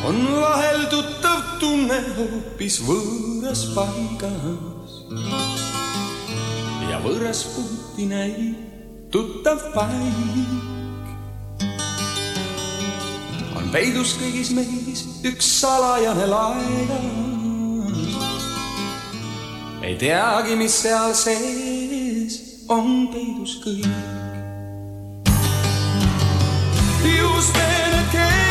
on vahel tuttav tunne hoopis võõras paigas ja võõras puuti näib tuttav paik. On peidus kõigis meis üks salajane laigas, ei teagi, mis seal sees on peidus kõik. Just need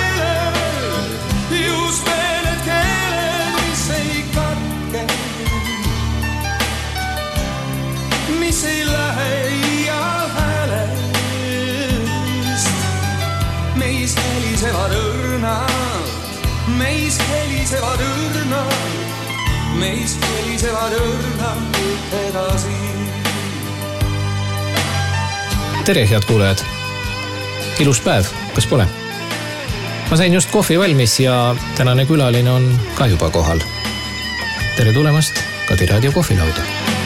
keeled, mis ei katke, mis ei lähe iial häälest. Meis helisevad õrnad edasi. Tere, head kuulajad! Ilus päev, kas pole? Ma sain just kohvi valmis ja tänane külaline on ka juba kohal. Tere tulemast Kadi Raadio kohvilauda.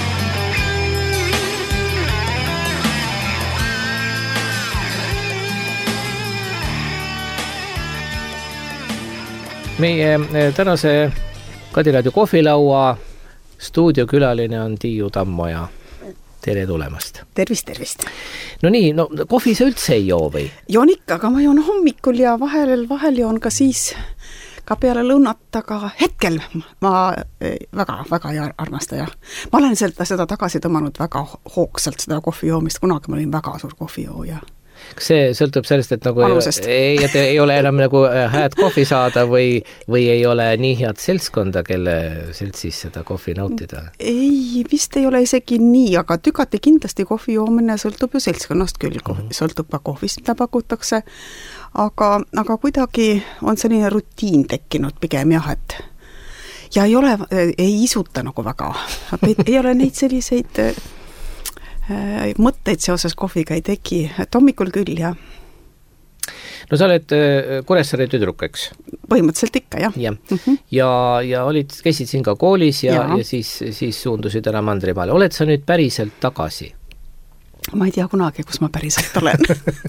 Meie tänase Kadi Raadio kohvilaua stuudiokülaline on Tiiu Tammoja. Tere tulemast. Tervist. No nii, kohvi sa üldse ei joo või? Joon ikka, aga ma joon hommikul ja vahel joon ka siis ka peale lõunat, aga hetkel ma väga ei armasta ja ma olen seda tagasi tõmmanud väga hoogsalt seda kohvi joomist, kunagi ma olin väga suur kohvijooja. Kas see sõltub sellest, et nagu ei ole enam nagu hääd kohvi saada või ei ole nii head seltskonda, kelle seltsis seda kohvi nautida? Ei, vist ei ole isegi nii, aga tükati kindlasti kohvi joomine sõltub ju seltskonnast küll, sõltub ka kohvist, mida pakutakse, aga kuidagi on selline rutiin tekkinud pigem jah, et ja ei isuta nagu väga, ei ole neid selliseid mõtteid seoses kohviga ei teki, et hommikul küll, jah. No sa oled Kuressaare tüdruk, eks? Põhimõtteliselt ikka, jah. Ja käisid siin ka koolis ja siis suundusid ära Mandrimaale. Oled sa nüüd päriselt tagasi? Ma ei tea kunagi, kus ma päriselt olen.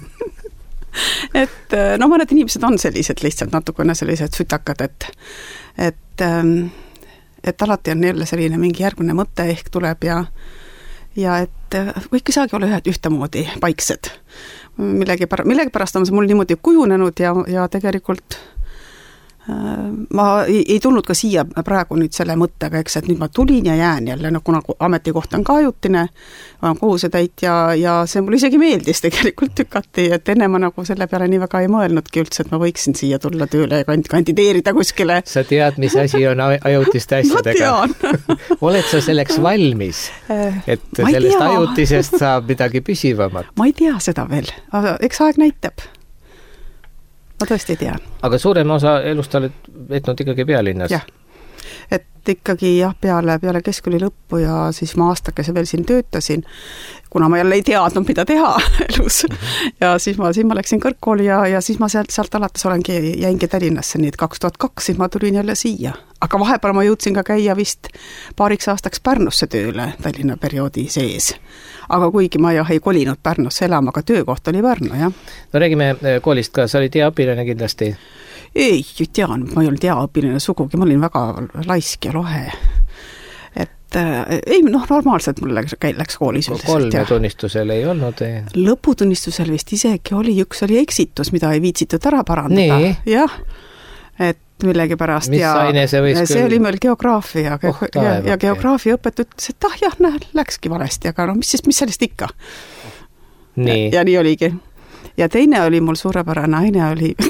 Et mõned inimesed on sellised lihtsalt natukene sellised sütakad, et alati on jälle selline mingi järgmine mõte ehk tuleb ja et kõik ei saagi olla ühtemoodi paiksed. Millegipärast on see mul niimoodi kujunenud ja tegelikult ma ei tulnud ka siia praegu nüüd selle mõttega, eks, et nüüd ma tulin ja jään jälle, kuna ametikoht on ka ajutine, olen kohusetäitja ja see mul isegi meeldis tegelikult tükati, et enne ma nagu selle peale nii väga ei mõelnudki üldse, et ma võiksin siia tulla tööle ja kandideerida kuskile. Sa tead, mis asi on ajutiste asjadega? Ma tean. Oled sa selleks valmis, et sellest ajutisest saab midagi püsivamat? Ma ei tea seda veel, aga eks aeg näitab. Ma tõesti ei tea. Aga suurem osa elust oled vetnud ikkagi pealinnas? Jah, et ikkagi peale keskkooli lõppu ja siis ma aastakese veel siin töötasin, kuna ma jälle ei teadnud, mida teha elus. Ja siis ma läksin kõrgkooli ja siis ma sealt alates jäingi Tallinnasse, nii et 2002 siis ma tulin jälle siia. Aga vahepeal ma jõudsin ka käia vist paariks aastaks Pärnusse tööle Tallinna perioodi sees. Aga kuigi ma ei kolinud Pärnusse elama, aga töökoht oli Pärnu, jah. No räägime koolist ka, sa olid hea õpilane kindlasti? Ei, tean, ma ei olnud hea õpilane sugugi, ma olin väga laisk ja lohe. Et normaalselt mul läks koolis üldiselt. Kolmetunnistusel ei olnud? Lõputunnistusel vist isegi oli eksitus, mida ei viitsitud ära parandada. Nii? Jah, et millegipärast. Mis aine see võis küll? See oli meil geograafia ja geograafia õpet ütles, et läkski valesti, aga mis sellest ikka? Nii. Ja nii oligi. Ja teine oli mul suurepärane aine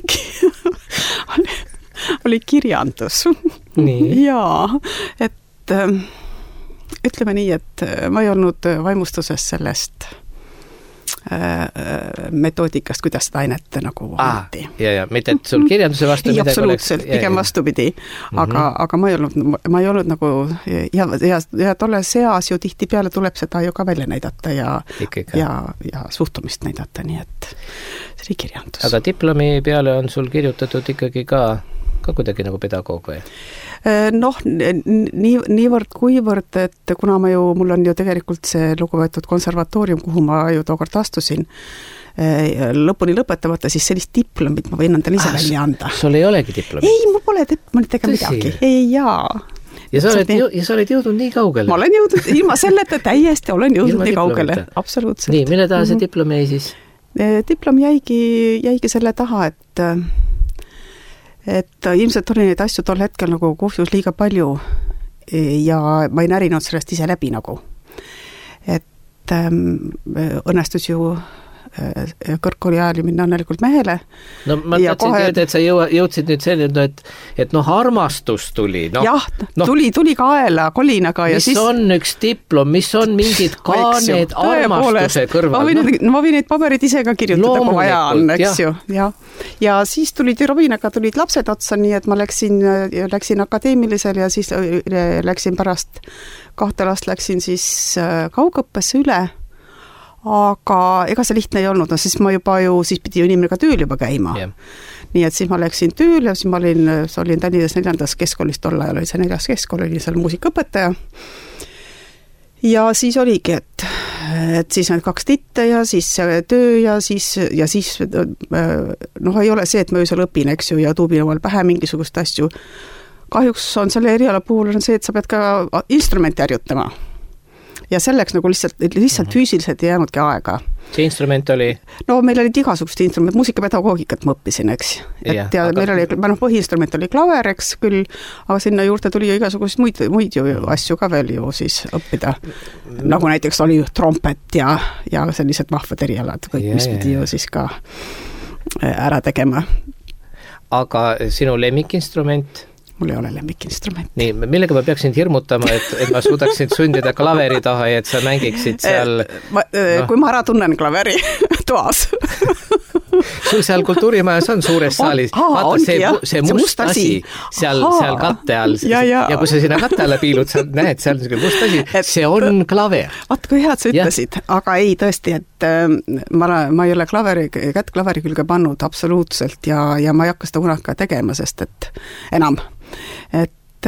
oli kirjandus. Nii. Jaa, et ütleme nii, et ma ei olnud vaimustuses sellest metoodikast, kuidas seda ainet nagu anneti. Ja, mitte et sul kirjanduse vastu midagi absoluutselt, pigem vastupidi. Aga ma ei olnud nagu ja tolles seas ju tihti peale tuleb seda ju ka välja näidata ja suhtumist näidata, nii et see oli kirjandus. Aga diplomi peale on sul kirjutatud ikkagi ka kuidagi nagu pedagoog või? Kuivõrd, et kuna mul on ju tegelikult see lugupeetud konservatoorium, kuhu ma ju tookord astusin, lõpuni lõpetamata, siis sellist diplomit ma võin endale ise välja anda. Sul ei olegi diplomit? Ei, mul pole diplomit ega midagi. Ei, jaa. Ja sa oled jõudnud nii kaugele? Ma olen jõudnud, ilma selleta täiesti olen jõudnud nii kaugele. Absoluutselt. Nii, mille taha see diplom jäi siis? Diplom jäigi selle taha, et ilmselt oli neid asju tol hetkel nagu kohvjus liiga palju ja ma ei närinud sellest ise läbi nagu. Et õnnestus ju kõrgkooli ajal minna õnnelikult mehele. No ma tahtsin teada, et sa jõudsid nüüd selline, et armastus tuli. Jah, tuli kaela kolinaga. Mis on üks diplom, mis on mingid kaaned armastuse kõrval? Ma võin neid paberid ise ka kirjutada, kui vaja on, eks ju. Ja siis tulid lapsed otsa, nii et ma läksin akadeemilisel ja siis läksin pärast 2 last läksin siis kaugõppesse üle. Aga ega see lihtne ei olnud, siis ma siis pidi ju inimene ka tööl juba käima. Yeah. Nii et siis ma läksin tööl ja siis ma olin Tallinnas 4. keskkoolis, tol ajal oli see 4. keskkool, oli seal muusikaõpetaja. Ja siis oligi, et siis need 2 titte ja siis töö ja siis ei ole see, et ma öösel õpin, eks ju, ja tuubin omal pähe mingisugust asju. Kahjuks on selle eriala puhul see, et sa pead ka instrumenti harjutama. Ja selleks nagu lihtsalt füüsiliselt ei jäänudki aega. See instrument oli? No meil olid igasugust instrument, muusikapedagoogikat ma õppisin, eks. Meil oli, põhiinstrument oli klaver, eks küll, aga sinna juurde tuli ju igasugust muid ju asju ka veel ju siis õppida. Nagu näiteks oli trompet ja sellised vahvad erialad, kõik, mis pidi ju siis ka ära tegema. Aga sinu lemmikinstrument? Mul ei ole lemmikinstrument. Nii, millega ma peaksin hirmutama, et ma suudaksin sundida klaveri taha ja et sa mängiksid seal... Kui ma ära tunnen klaveri toas. Sul seal kultuurimajas on suures saalis. Vaata, see must asi seal katte all. Ja kui sa sinna katte alla piilud, sa näed seal must asi. See on klaver. Vaata, kui head sa ütlesid. Aga ei, tõesti, et ma ei ole kätt klaveri külge pannud absoluutselt ja ma ei hakka seda kunagi tegema, sest et enam. Et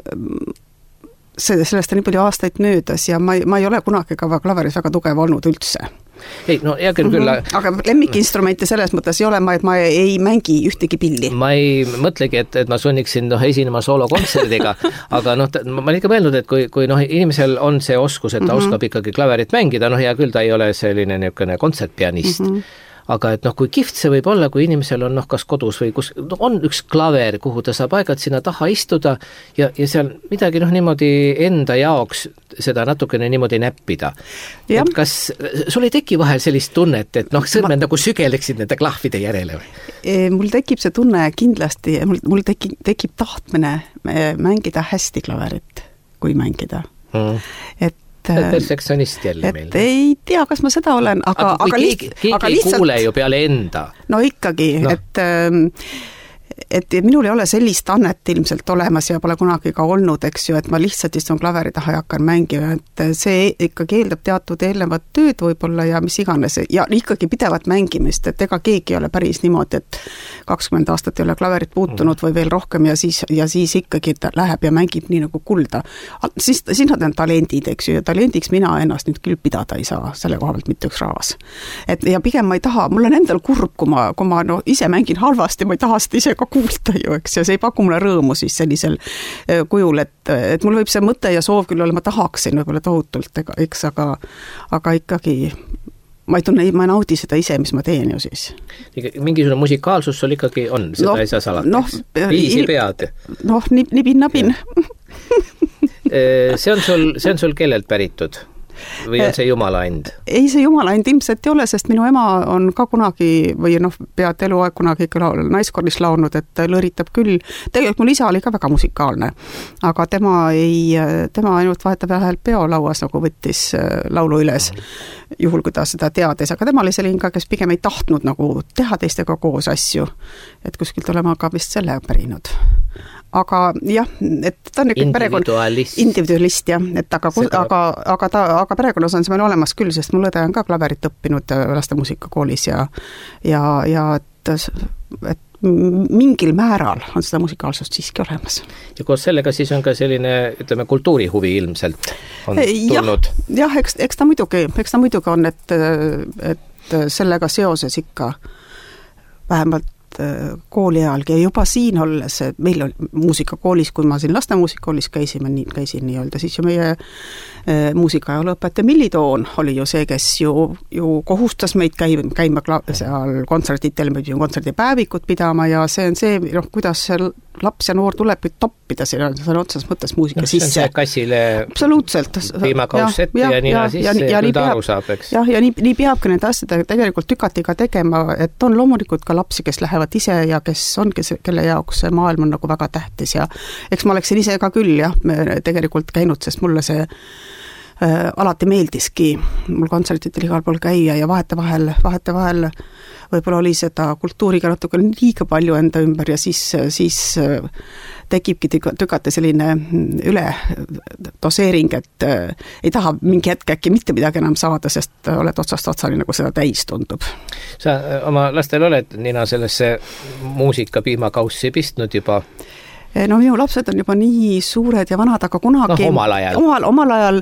sellest on nii palju aastaid möödas ja ma ei ole kunagi ka klaveris väga tugev olnud üldse. Ei, no hea küll. Aga lemmikinstrumenti selles mõttes ei ole, et ma ei mängi ühtegi pilli. Ma ei mõtlegi, et ma sunniksin esinema soolokontserdiga, aga ma olen ikka mõelnud, et kui inimesel on see oskus, et ta oskab ikkagi klaverit mängida, hea küll, ta ei ole selline niisugune kontsertpianist. Aga et kui kihvt see võib olla, kui inimesel on kas kodus või kus on üks klaver, kuhu ta saab aegad sinna taha istuda ja seal midagi niimoodi enda jaoks seda natukene niimoodi näppida. Ja. Et kas sul ei teki vahel sellist tunnet, et sõrmed nagu sügeleksid nende klahvide järele või? Mul tekib see tunne kindlasti, mul tekib tahtmine mängida hästi klaverit, kui mängida. Et perfektsionist jälle meil. Et ei tea, kas ma seda olen, aga keegi ei kuule ju peale enda. No ikkagi, et minul ei ole sellist annet ilmselt olemas ja pole kunagi ka olnud, eks ju, et ma lihtsalt istun klaveri taha ja hakkan mängima, et see ikkagi eeldab teatud eelnevat tööd võib-olla ja mis iganes ja ikkagi pidevat mängimist, et ega keegi ei ole päris niimoodi, et 20 aastat ei ole klaverit puutunud või veel rohkem ja siis ikkagi ta läheb ja mängib nii nagu kulda. Siis nad on talendid, eks ju, ja talendiks mina ennast nüüd küll pidada ei saa, selle koha pealt mitte üks raas. Ja pigem ma ei taha, mul on endal kurb, kui ma ise mängin halvasti, ma ei taha seda ise ka kuulda ju, eks, ja see ei paku mulle rõõmu siis sellisel kujul, et mul võib see mõte ja soov küll olla, ma tahaksin võib-olla tohutult, eks, aga ikkagi ma ei naudi seda ise, mis ma teen ju siis. Mingisugune musikaalsus sul ikkagi on, seda ei saa salata. Viisi pead. Nibin-nabin. See on sul kellelt päritud? Või on see Jumala and? Ei, see Jumala and ilmselt ei ole, sest minu ema on ka kunagi, või pead eluaeg kunagi ikka naiskoris laulnud, et lõritab küll. Tegelikult mul isa oli ka väga musikaalne, aga tema ainult vahetevahel peolauas nagu võttis laulu üles, juhul kui ta seda teades, aga tema oli selline ka, kes pigem ei tahtnud nagu teha teistega koos asju, et kuskilt olema ka vist selle pärinud. Aga jah, et ta on individualist, jah, et aga perekonnas on see meil olemas küll, sest mul õde on ka klaverit õppinud lastemuusikakoolis ja et mingil määral on seda musikaalsust siiski olemas. Ja koos sellega siis on ka selline, ütleme, kultuurihuvi ilmselt on tulnud? Jah, eks ta muidugi on, et sellega seoses ikka vähemalt kooli ajalgi ja juba siin olles, meil oli muusikakoolis, kui ma siin lastemuusikakoolis käisin nii-öelda, siis ju meie muusikaajalõpetaja Milli Toon oli ju see, kes ju kohustas meid käima seal kontserditel, me pidime kontserdipäevikut pidama ja see on see, kuidas see laps ja noor tuleb toppida selle otseses mõttes muusika sisse. See on see kassile absoluutselt piimakauss ette ja nina sisse ja nüüd aru saab, eks? Jah, ja nii peabki need asjad tegelikult tükatiga tegema, et on loomulikult ka lapsi, kes lähevad ise ja kes ongi, kelle jaoks see maailm on nagu väga tähtis ja eks ma oleksin ise ka küll tegelikult käinud, sest mulle see alati meeldiski mul kontsertitel igal pool käia ja vahetevahel võib-olla oli seda kultuuriga natuke liiga palju enda ümber ja siis tekibki tükati selline üle doseering, et ei taha mingi hetk äkki mitte midagi enam saada, sest oled otsast otsani nagu seda täis tundub. Sa oma lastel oled Nina sellesse muusika piimakaussi pistnud juba? No minu lapsed on juba nii suured ja vanad, aga kunagi omal ajal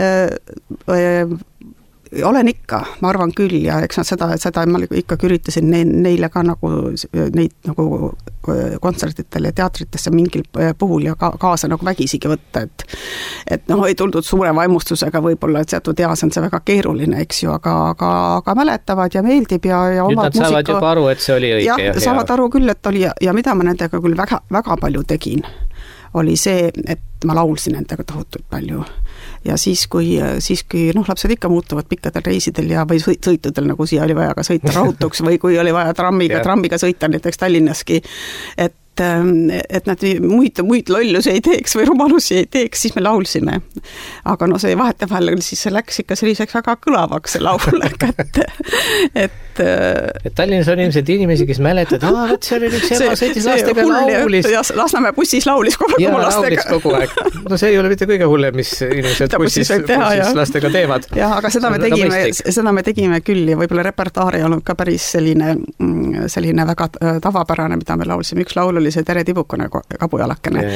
olen ikka, ma arvan küll ja eks nad seda ma ikka üritasin neile ka neid kontsertitele ja teatritesse mingil puhul ja kaasa vägisigi võtta, et ei tuldud suure vaimustusega võib-olla, et seatud eas on see väga keeruline, eks ju, aga mäletavad ja meeldib ja nüüd nad saavad juba aru, et see oli õige. Ja saavad aru küll, et oli ja mida ma nendega küll väga, väga palju tegin, oli see, et ma laulsin nendega tohutult palju. Ja siis kui lapsed ikka muutuvad pikkadel reisidel või sõitudel, nagu siia oli vaja ka sõita rahutuks või kui oli vaja trammiga sõita näiteks Tallinnaski, et nad muid lollusi ei teeks või rumalusi ei teeks, siis me laulsime. Aga see vahetevahel siis see läks ikka selliseks väga kõlavaks see laul, et Tallinnas on ilmselt inimesi, kes mäletad, võt see oli üks ema sõitis lastega laulis. Lasnamäe bussis laulis kogu aeg. No see ei ole mitte kõige hullem, mis inimesed bussis lastega teevad. Jah, aga seda me tegime küll ja võib-olla repertaar ei olnud ka päris selline väga tavapärane, mida me laulsime. Üks laul oli see Tere tibukene kabujalakene.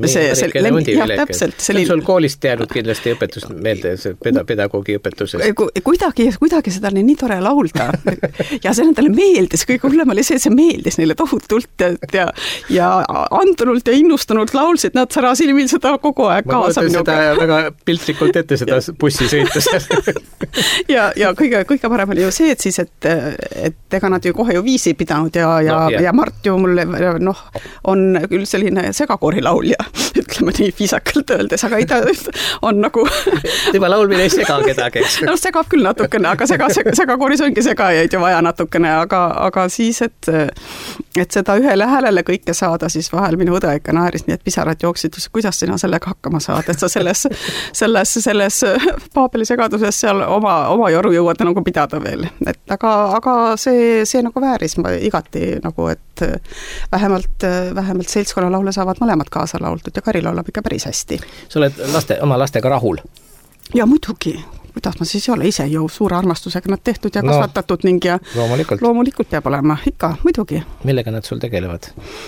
See on sul koolist jäänud kindlasti õpetust meelde, pedagoogi õpetuses. Kuidagi seda oli nii tore laulda. Ja see nendele meeldis, kõige hullem oli see meeldis neile tohutult ja andunult ja innustunult laulsid, nad särasilmil seda kogu aeg kaasa. Ma mõtlen seda väga piltlikult ette seda bussisõitusel. ja kõige parem oli ju see, et ega nad ju kohe ju viisi pidanud ja Mart ju mulle on küll selline segakoorilaulja, ütleme nii viisakalt öeldes, aga ta on nagu tema laulmine ei sega kedagi. Segab küll natukene, aga segakooris ongi segajaid ju vaja natukene, aga siis, et seda ühele häälele kõike saada, siis vahel minu õde ikka naeris, nii et pisarad jooksid, kuidas sina sellega hakkama saad, et sa selles paabeli segaduses seal oma joru jõuad nagu pidada veel. Aga see nagu vääris ma igati nagu, et vähemalt seltskonnalaule saavad mõlemad kaasa lauldud ja Kari laulab ikka päris hästi. Sa oled oma lastega rahul? Ja muidugi. Kuidas ma siis ei ole ise ju suure armastusega nad tehtud ja kasvatatud ning ja loomulikult peab olema, ikka, muidugi. Millega nad sul tegelevad?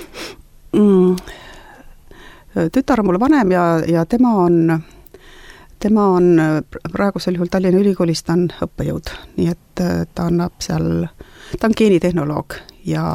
Tütar on mul vanem ja tema on praegusel juhul Tallinna Ülikoolis, ta on õppejõud, nii et ta annab seal, ta on geenitehnoloog ja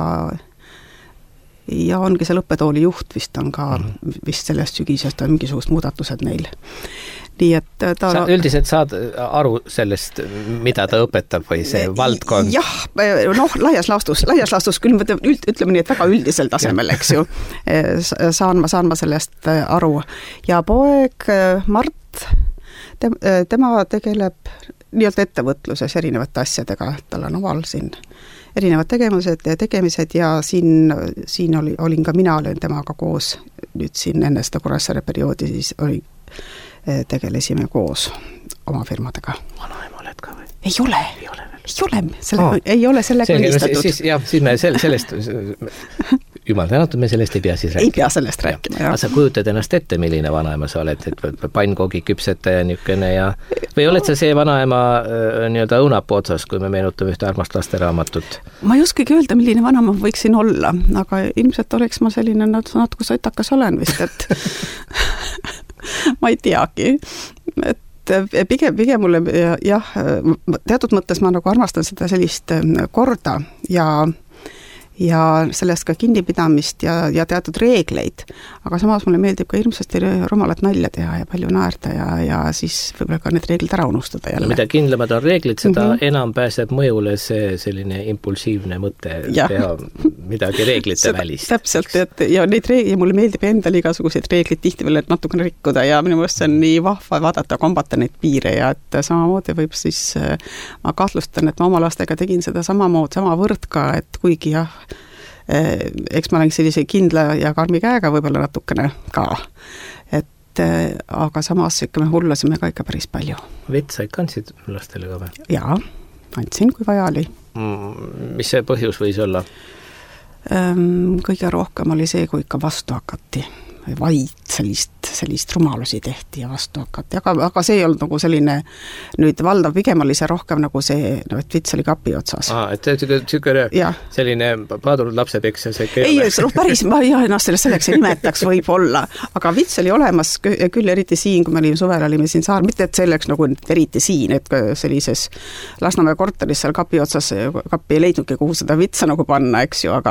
ongi seal õppetooli juht vist on ka vist sellest sügisest on mingisugust muudatused neil. Nii et sa üldiselt saad aru sellest, mida ta õpetab või see valdkond? Jah, laias laastus küll ütleme nii, et väga üldisel tasemel, eks ju. Saan ma sellest aru. Ja poeg Mart, tema tegeleb nii-öelda ettevõtluses erinevate asjadega, tal on omal siin erinevad tegemised ja siin olin ka mina, olen temaga koos nüüd siin enne seda Kuressaare perioodi, siis tegelesime koos oma firmadega. Vanaema oled ka või? Ei ole sellega õnnistatud. Siis me sellest jumal tänatud, me sellest ei pea siis rääkima. Ei pea sellest rääkima, jah. Aga sa kujutad ennast ette, milline vanaema sa oled, et pannkoogi küpsetaja niukene ja või oled sa see vanaema nii-öelda õunapuu otsas, kui me meenutame ühte armast lasteraamatut? Ma ei oskagi öelda, milline vanaema võiksin olla, aga ilmselt oleks ma selline natuke sotakas olen vist, et ma ei teagi, et pigem mulle jah, teatud mõttes ma nagu armastan seda sellist korda ja sellest ka kinnipidamist ja teatud reegleid, aga samas mulle meeldib ka hirmsasti rumalat nalja teha ja palju naerda ja siis võib-olla ka need reeglid ära unustada jälle. Mida kindlamad on reeglid, seda enam pääseb mõjule see selline impulsiivne mõte teha midagi reeglite välist. Täpselt, ja mulle meeldib endale igasuguseid reeglid tihti veel natukene rikkuda ja minu mõttes on nii vahva vaadata, kombata neid piire ja et samamoodi võib siis, ma kahtlustan, et ma oma lastega tegin seda samavõrd ka, et kuigi jah, eks ma olen sellise kindla ja karmi käega võib-olla natukene ka, et aga samas ikka me hullasime ka ikka päris palju. Vitsa ikka andsid lastele ka või? Jaa, andsin, kui vaja oli. Mis see põhjus võis olla? Kõige rohkem oli see, kui ikka vastu hakati. Vaid sellist rumalusi tehti ja vastu hakati, aga see ei olnud nagu selline nüüd valdav, pigem oli see rohkem nagu see, et vits oli kapi otsas. Et selline paadunud lapsepeks ja see ei, päris, ma ei ennast selleks ei nimetaks võib-olla, aga vits oli olemas küll eriti siin, kui me olime suvel, olime siin saar, mitte et selleks nagu eriti siin, et sellises Lasnamäe korteris seal kapi otsas kapi ei leidnudki, kuhu seda vitsa nagu panna, eks ju,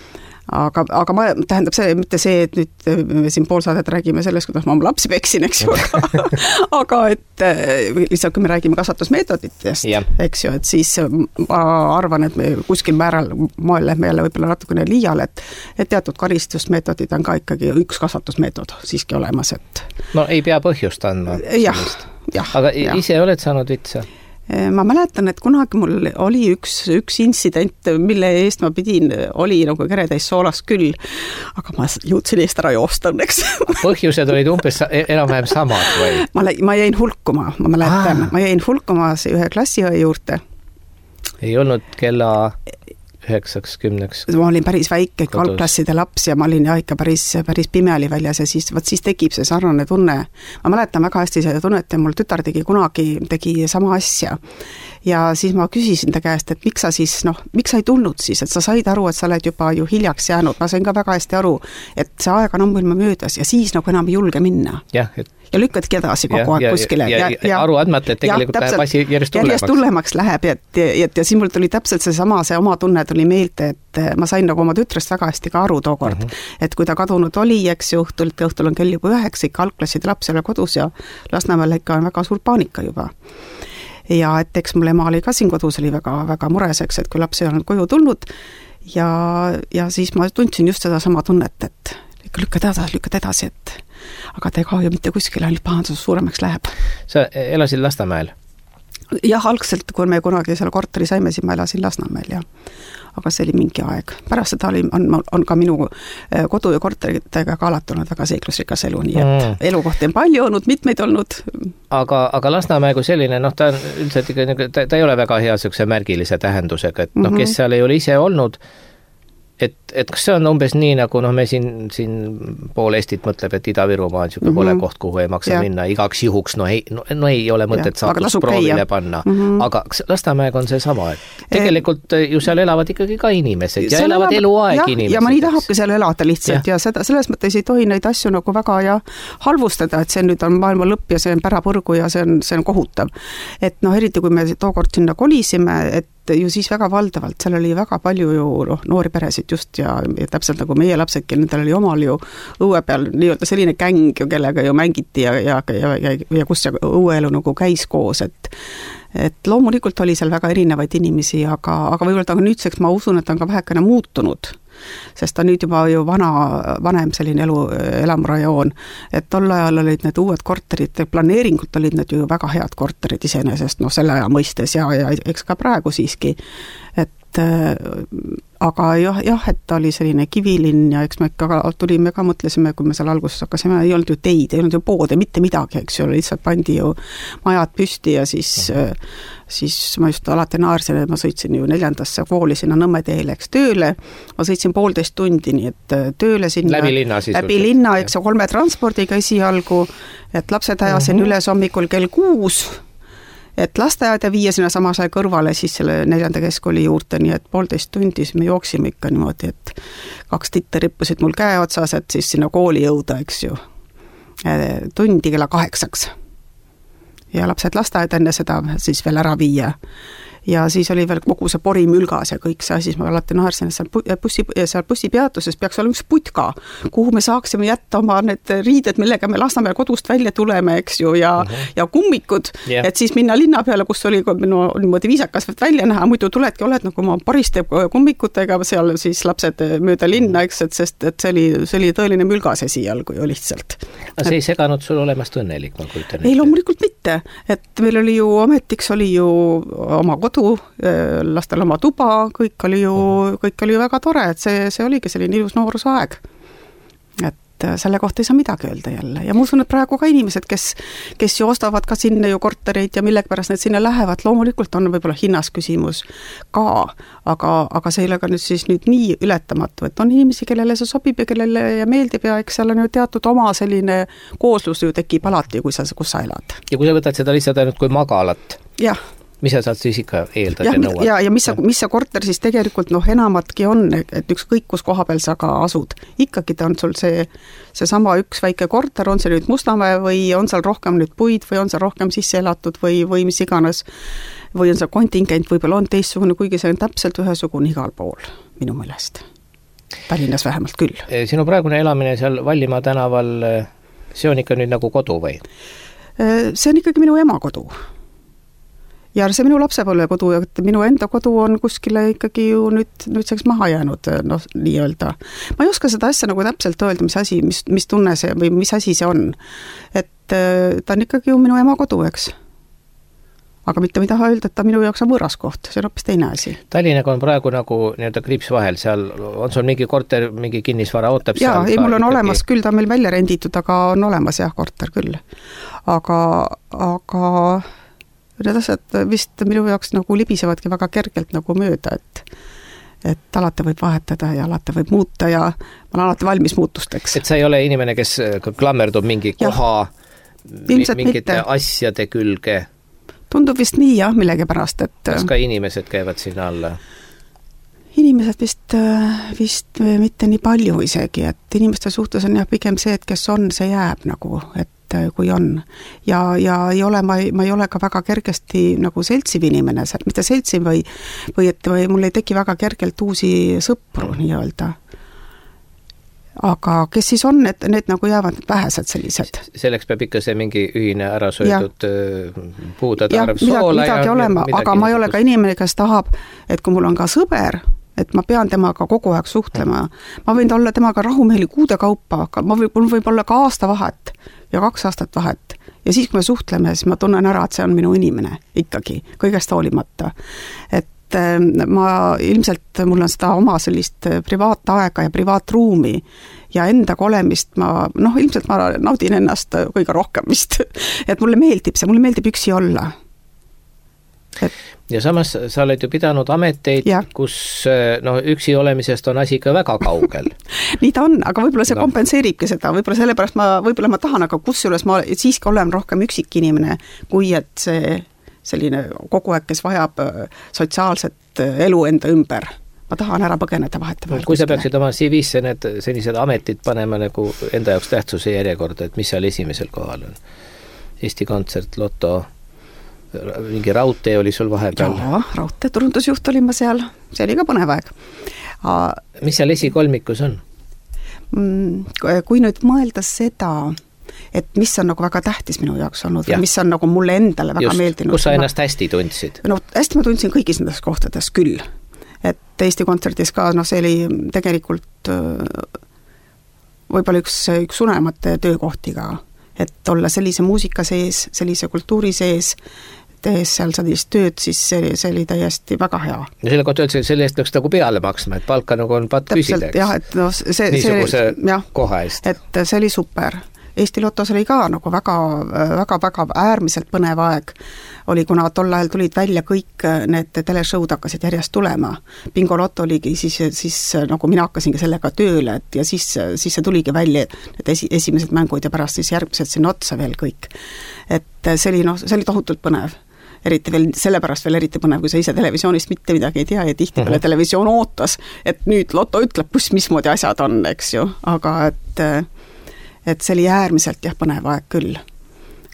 aga ma, tähendab see, mitte see, et nüüd me siin pool saadet räägime sellest, kuidas ma oma lapsi peksin, eks ju, aga et lihtsalt kui me räägime kasvatusmeetoditest, eks ju, et siis ma arvan, et me kuskil määral moel lähme jälle võib-olla natukene liiale, et teatud karistusmeetodid on ka ikkagi üks kasvatusmeetod siiski olemas, et no ei pea põhjust andma. Aga ise oled saanud vitsa? Ma mäletan, et kunagi mul oli üks intsident, mille eest ma pidin, oli nagu keretäis soolast küll, aga ma jõudsin eest ära joosta õnneks. Põhjused olid umbes enam-vähem samad või? Ma jäin hulkuma, ma mäletan. Ma jäin hulkuma ühe klassiõe juurde. Ei olnud kella 9-10. Ma olin päris väike algklasside laps ja ma olin ikka päris pime oli väljas ja siis tekib see sarnane tunne. Ma mäletan väga hästi seda tunnet ja mul tütar tegi sama asja. Ja siis ma küsisin ta käest, et miks sa siis, miks sa ei tulnud siis, et sa said aru, et sa oled juba ju hiljaks jäänud. Ma sain ka väga hästi aru, et see aeg on ammuilma möödas ja siis nagu enam ei julge minna. Ja lükkadki edasi kogu aeg kuskile. Ja aru andmata, et tegelikult läheb asi järjest tullemaks läheb ja siis mul tuli täpselt see oma tunne tuli meelde, et ma sain nagu oma tütrest väga hästi ka aru tookord, et kui ta kadunud oli, eks ju, õhtul on kell juba 9, ikka algklasside laps jälle kodus ja Lasnamäel ikka on väga suur paanika juba. Ja et eks mul ema oli ka siin kodus, oli väga mureseks, et kui laps ei olnud koju tulnud ja siis ma tundsin just seda sama tunnet, et lükkad edasi, et aga ta ei kao ju mitte kuskil, ainult pahandus suuremaks läheb. Sa elasid Lasnamäel? Jah, algselt, kui me kunagi seal korteri saime, siis ma elasin Lasnamäel, aga see oli mingi aeg. Pärast seda on ka minu kodu ja korteritega ka alati olnud väga seiklusrikas elu, nii et elukohti on palju olnud, mitmeid olnud. Aga Lasnamäe kui selline, ta on üldiselt ikka, ta ei ole väga hea sellise märgilise tähendusega, et kes seal ei ole ise olnud, et kas see on umbes nii, nagu me siin pool Eestit mõtleb, et Ida-Virumaa on pole koht, kuhu ei maksa minna igaks juhuks, ei ole mõtet saatust proovile panna. Aga Lasnamäeg on see sama, et tegelikult ju seal elavad ikkagi ka inimesed ja elavad eluaeg inimesed. Ja ma nii tahabki seal elada lihtsalt ja selles mõttes ei tohi neid asju nagu väga halvustada, et see nüüd on maailma lõpp ja see on pärapõrgu ja see on kohutav. Et eriti kui me tookord sinna kolisime, et ju siis väga valdavalt, seal oli väga palju ju noori peresid just ja täpselt nagu meie lapsedki, nendel oli omal ju õue peal nii-öelda selline gäng ju, kellega ju mängiti ja kus see õueelu nagu käis koos, et loomulikult oli seal väga erinevaid inimesi, aga võib-olla ta nüüdseks ma usun, et ta on ka vähekene muutunud, sest ta nüüd juba ju vanem selline elamurajoon, et tol ajal olid need uued korterid, planeeringult olid need ju väga head korterid iseenesest, selle aja mõistes ja eks ka praegu siiski, et aga jah, et ta oli selline kivilinn ja eks me tulime ka, mõtlesime, kui me seal alguses hakkasime, ei olnud ju teid, ei olnud ju poode, mitte midagi, eks ju, lihtsalt pandi ju majad püsti ja siis ma just alati naarsin, et ma sõitsin ju 4. kooli sinna Nõmme teele, eks tööle, ma sõitsin 1,5 tundi, nii et tööle sinna läbi linna, eks ju, 3 transpordiga esialgu, et lapsed ajasin üles hommikul kell 6, et lasteaed ja viia sinna samas aja kõrvale siis selle 4. keskkooli juurde, nii et 1,5 tundi siis me jooksime ikka niimoodi, et 2 titte rippusid mul käe otsas, et siis sinna kooli jõuda, eks ju, tundi kella 8. ja lapsed lasteaed enne seda siis veel ära viia. Ja siis oli veel kogu see porimülgas ja kõik see asi, siis ma alati naersin, et seal bussipeatuses peaks olema üks putka, kuhu me saaksime jätta oma need riided, millega me Lasnamäel kodust välja tuleme, eks ju, ja kummikud, et siis minna linna peale, kus oli niimoodi viisakas välja näha, muidu tuledki, oled nagu oma pariste kummikutega, seal siis lapsed mööda linna, eks, sest et see oli tõeline mülgas esialgu ju lihtsalt. Aga see ei seganud sul olemast õnnelik, ma kujutan? Ei, loomulikult mitte, et meil oli ju ametiks oli ju oma kodu, lastel oma tuba, kõik oli ju väga tore, et see oligi selline ilus noorusaeg. Et selle kohta ei saa midagi öelda jälle. Ja ma usun, et praegu ka inimesed, kes ju ostavad ka sinna ju kortereid ja millega pärast need sinna lähevad, loomulikult on võib-olla hinnas küsimus ka, aga see ei ole ka nüüd nii ületamatu, et on inimesi, kellele see sobib ja kellele meeldib ja eks seal on ju teatud oma selline kooslus ju tekib alati, kus sa elad. Ja kui sa võtad seda lihtsalt ainult kui magalat? Jah. Mis sa saad siis ikka eeldad ja nõuad? Ja mis see korter siis tegelikult enamatki on, et ükskõik kus koha peal sa ka asud. Ikkagi on sul see sama üks väike korter, on see nüüd Mustamäe või on seal rohkem nüüd puid või on seal rohkem sisse elatud või mis iganes, või on see kontingent võib-olla on teistsugune, kuigi see on täpselt ühesugune igal pool, minu meelest. Tallinnas vähemalt küll. Sinu praegune elamine seal Vallimaa tänaval, see on ikka nüüd nagu kodu või? See on ikkagi minu ema kodu. Ja see minu lapsepõlve kodu ja minu enda kodu on kuskile ikkagi ju nüüdseks maha jäänud, nii öelda. Ma ei oska seda asja nagu täpselt öelda, mis tunne see või mis asi see on. Et ta on ikkagi ju minu ema kodu, eks. Aga mitte mida öelda, et ta minu jaoks on võõras koht, see on hoopis teine asi. Tallinnaga on praegu nagu nii-öelda kriips vahel, seal on sul mingi korter, mingi kinnisvara ootab seal? Jaa, ei, mul on olemas, küll ta meil välja renditud, aga on olemas jah, korter küll. Aga need asjad vist minu jaoks nagu libisevadki väga kergelt nagu mööda, et alati võib vahetada ja alati võib muuta ja ma olen alati valmis muutusteks. Et sa ei ole inimene, kes klammerdub mingi koha mingite asjade külge? Tundub vist nii jah, millegi pärast, et... Kas ka inimesed käivad sinna alla? Inimesed vist mitte nii palju isegi, et inimeste suhtes on jah pigem see, et kes on, see jääb nagu, et kui on. Ja ei ole, ma ei ole ka väga kergesti nagu seltsiv inimene, mitte seltsiv või mul ei teki väga kergelt uusi sõpru nii-öelda. Aga kes siis on, need nagu jäävad vähesed sellised? Selleks peab ikka see mingi ühine ära söödud puudade arv soola. Midagi olema, aga ma ei ole ka inimene, kes tahab, et kui mul on ka sõber, et ma pean temaga kogu aeg suhtlema. Ma võin olla temaga rahumeeli kuude kaupa, aga mul võib olla ka aasta vahet ja 2 aastat vahet. Ja siis, kui me suhtleme, siis ma tunnen ära, et see on minu inimene ikkagi, kõigest hoolimata. Et ilmselt mul on seda oma sellist privaataega ja privaatruumi ja endaga olemist ilmselt ma naudin ennast kõige rohkem vist. Et mulle meeldib üksi olla. Ja samas sa oled ju pidanud ameteid, kus üksi olemisest on asi ka väga kaugel. Nii ta on, aga võib-olla see kompenseeribki seda, võib-olla sellepärast võib-olla ma tahan, aga kusjuures ma siiski olen rohkem üksik inimene, kui et see selline kogu aeg, kes vajab sotsiaalset elu enda ümber. Ma tahan ära põgeneda vahetavahel. Kui sa peaksid oma CV-sse need sellised ametid panema nagu enda jaoks tähtsuse järjekorda, et mis seal esimesel kohal on? Eesti Kontsert, Lotto, mingi raudtee oli sul vahepeal? Jaa, raudtee turundusjuht olin ma seal, see oli ka põnev aeg. Mis seal esikolmikus on? Kui nüüd mõelda seda, et mis on nagu väga tähtis minu jaoks olnud, või mis on nagu mulle endale väga meeldinud. Kus sa ennast hästi tundsid? Hästi ma tundsin kõigis nendes kohtades küll. Et Eesti Kontserdis ka, see oli tegelikult võib-olla üks sunemate töökohtiga, et olla sellise muusika sees, sellise kultuuri sees, tehes seal sellist tööd, siis see oli täiesti väga hea. Ja selle kohta öeldse, et selle eest peaks nagu peale maksma, et palka nagu on patt küsida, eks? Niisuguse koha eest. Et see oli super. Eesti Lotos oli ka nagu väga äärmiselt põnev aeg oli, kuna tol ajal tulid välja kõik need teleshowd hakkasid järjest tulema. Bingo Lotto oligi siis nagu mina hakkasingi sellega tööle, ja siis see tuligi välja need esimesed mängud ja pärast siis järgmised sinna otsa veel kõik. Et see oli tohutult põnev. Eriti veel, sellepärast veel eriti põnev, kui sa ise televisioonist mitte midagi ei tea ja tihti peale televisioon ootas, et nüüd Lotto ütleb, mismoodi asjad on, eks ju, aga et see oli äärmiselt põnev aeg küll.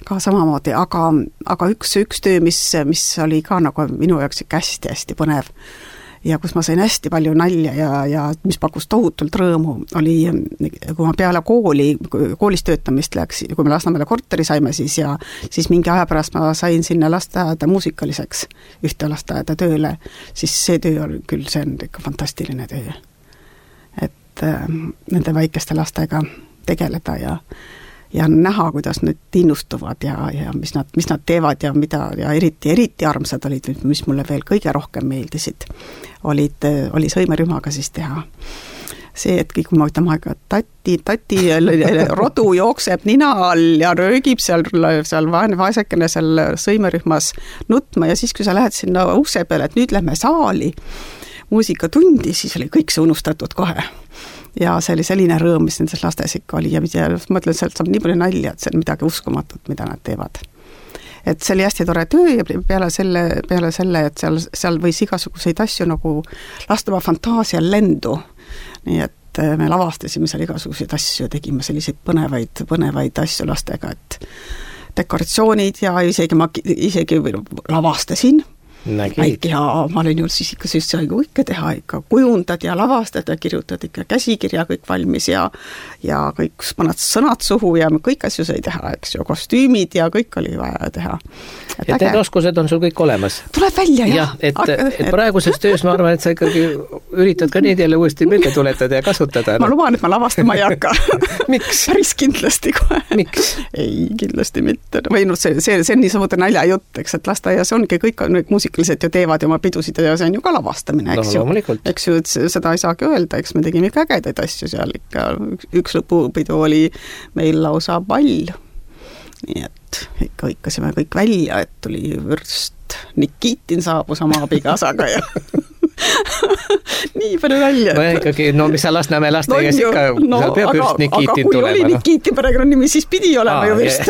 ka samamoodi, aga üks töö, mis oli ka nagu minu jaoks hästi-hästi põnev ja kus ma sain hästi palju nalja ja mis pakkus tohutult rõõmu, oli, kui ma peale koolis töötamist läks, kui me Lasnamäele korteri saime siis mingi aja pärast ma sain sinna lasteaeda muusikaliseks ühte lasteaeda tööle, siis see töö oli küll, see on ikka fantastiline töö. Et nende väikeste lastega tegeleda ja näha, kuidas need innustuvad ja mis nad teevad ja mida ja eriti armsad olid, mis mulle veel kõige rohkem meeldisid, oli sõimerühmaga siis teha. See, et kui ma ütlen aega, tati rodu jookseb nina all ja röögib seal vaesekene seal sõimerühmas nutma ja siis, kui sa lähed sinna ukse peale, et nüüd lähme saali muusikatundi, siis oli kõik see unustatud kohe. Ja see oli selline rõõm, mis nendes lastes ikka oli ja ma ütlen, sealt saab nii palju nalja, et see on midagi uskumatut, mida nad teevad. Et see oli hästi tore töö ja peale selle, et seal võis igasuguseid asju nagu lasta oma fantaasial lendu. Nii et me lavastasime seal igasuguseid asju, tegime selliseid põnevaid asju lastega, et dekoratsioonid ja isegi lavastasin. Nägid. Ja ma olin ju siis ikka sai kõike teha, ikka kujundad ja lavastad ja kirjutad ikka käsikirja kõik valmis ja kõik panad sõnad suhu ja kõik asju sai teha, eks ju, kostüümid ja kõik oli vaja teha. Et need oskused on sul kõik olemas. Tuleb välja, jah. Et praeguses töös ma arvan, et sa ikkagi üritad ka neid jälle uuesti meelde tuletada ja kasutada. Ma luban, et ma lavastama ei hakka. Miks? Päris kindlasti kohe. Miks? Ei, kindlasti mitte. Või see on niisugune naljajutt, eks, et lasteaias ongi kõik muusikalised ju teevad oma pidusid ja see on ju ka lavastamine, eks ju. Eks ju, et seda ei saagi öelda, eks me tegime ikka ägedaid asju seal ikka. Üks lõpupidu oli meil lausa pall. Nii et ikka ikkasime kõik välja, et tuli vürst Nikitin saabus oma abikaasaga ja nii palju välja. No ikkagi, mis sa Lasnamäe lasteaias ikka, seal peab vürst Nikitin tulema. Aga kui oli Nikitin perekonnanimi, siis pidi olema ju vürst.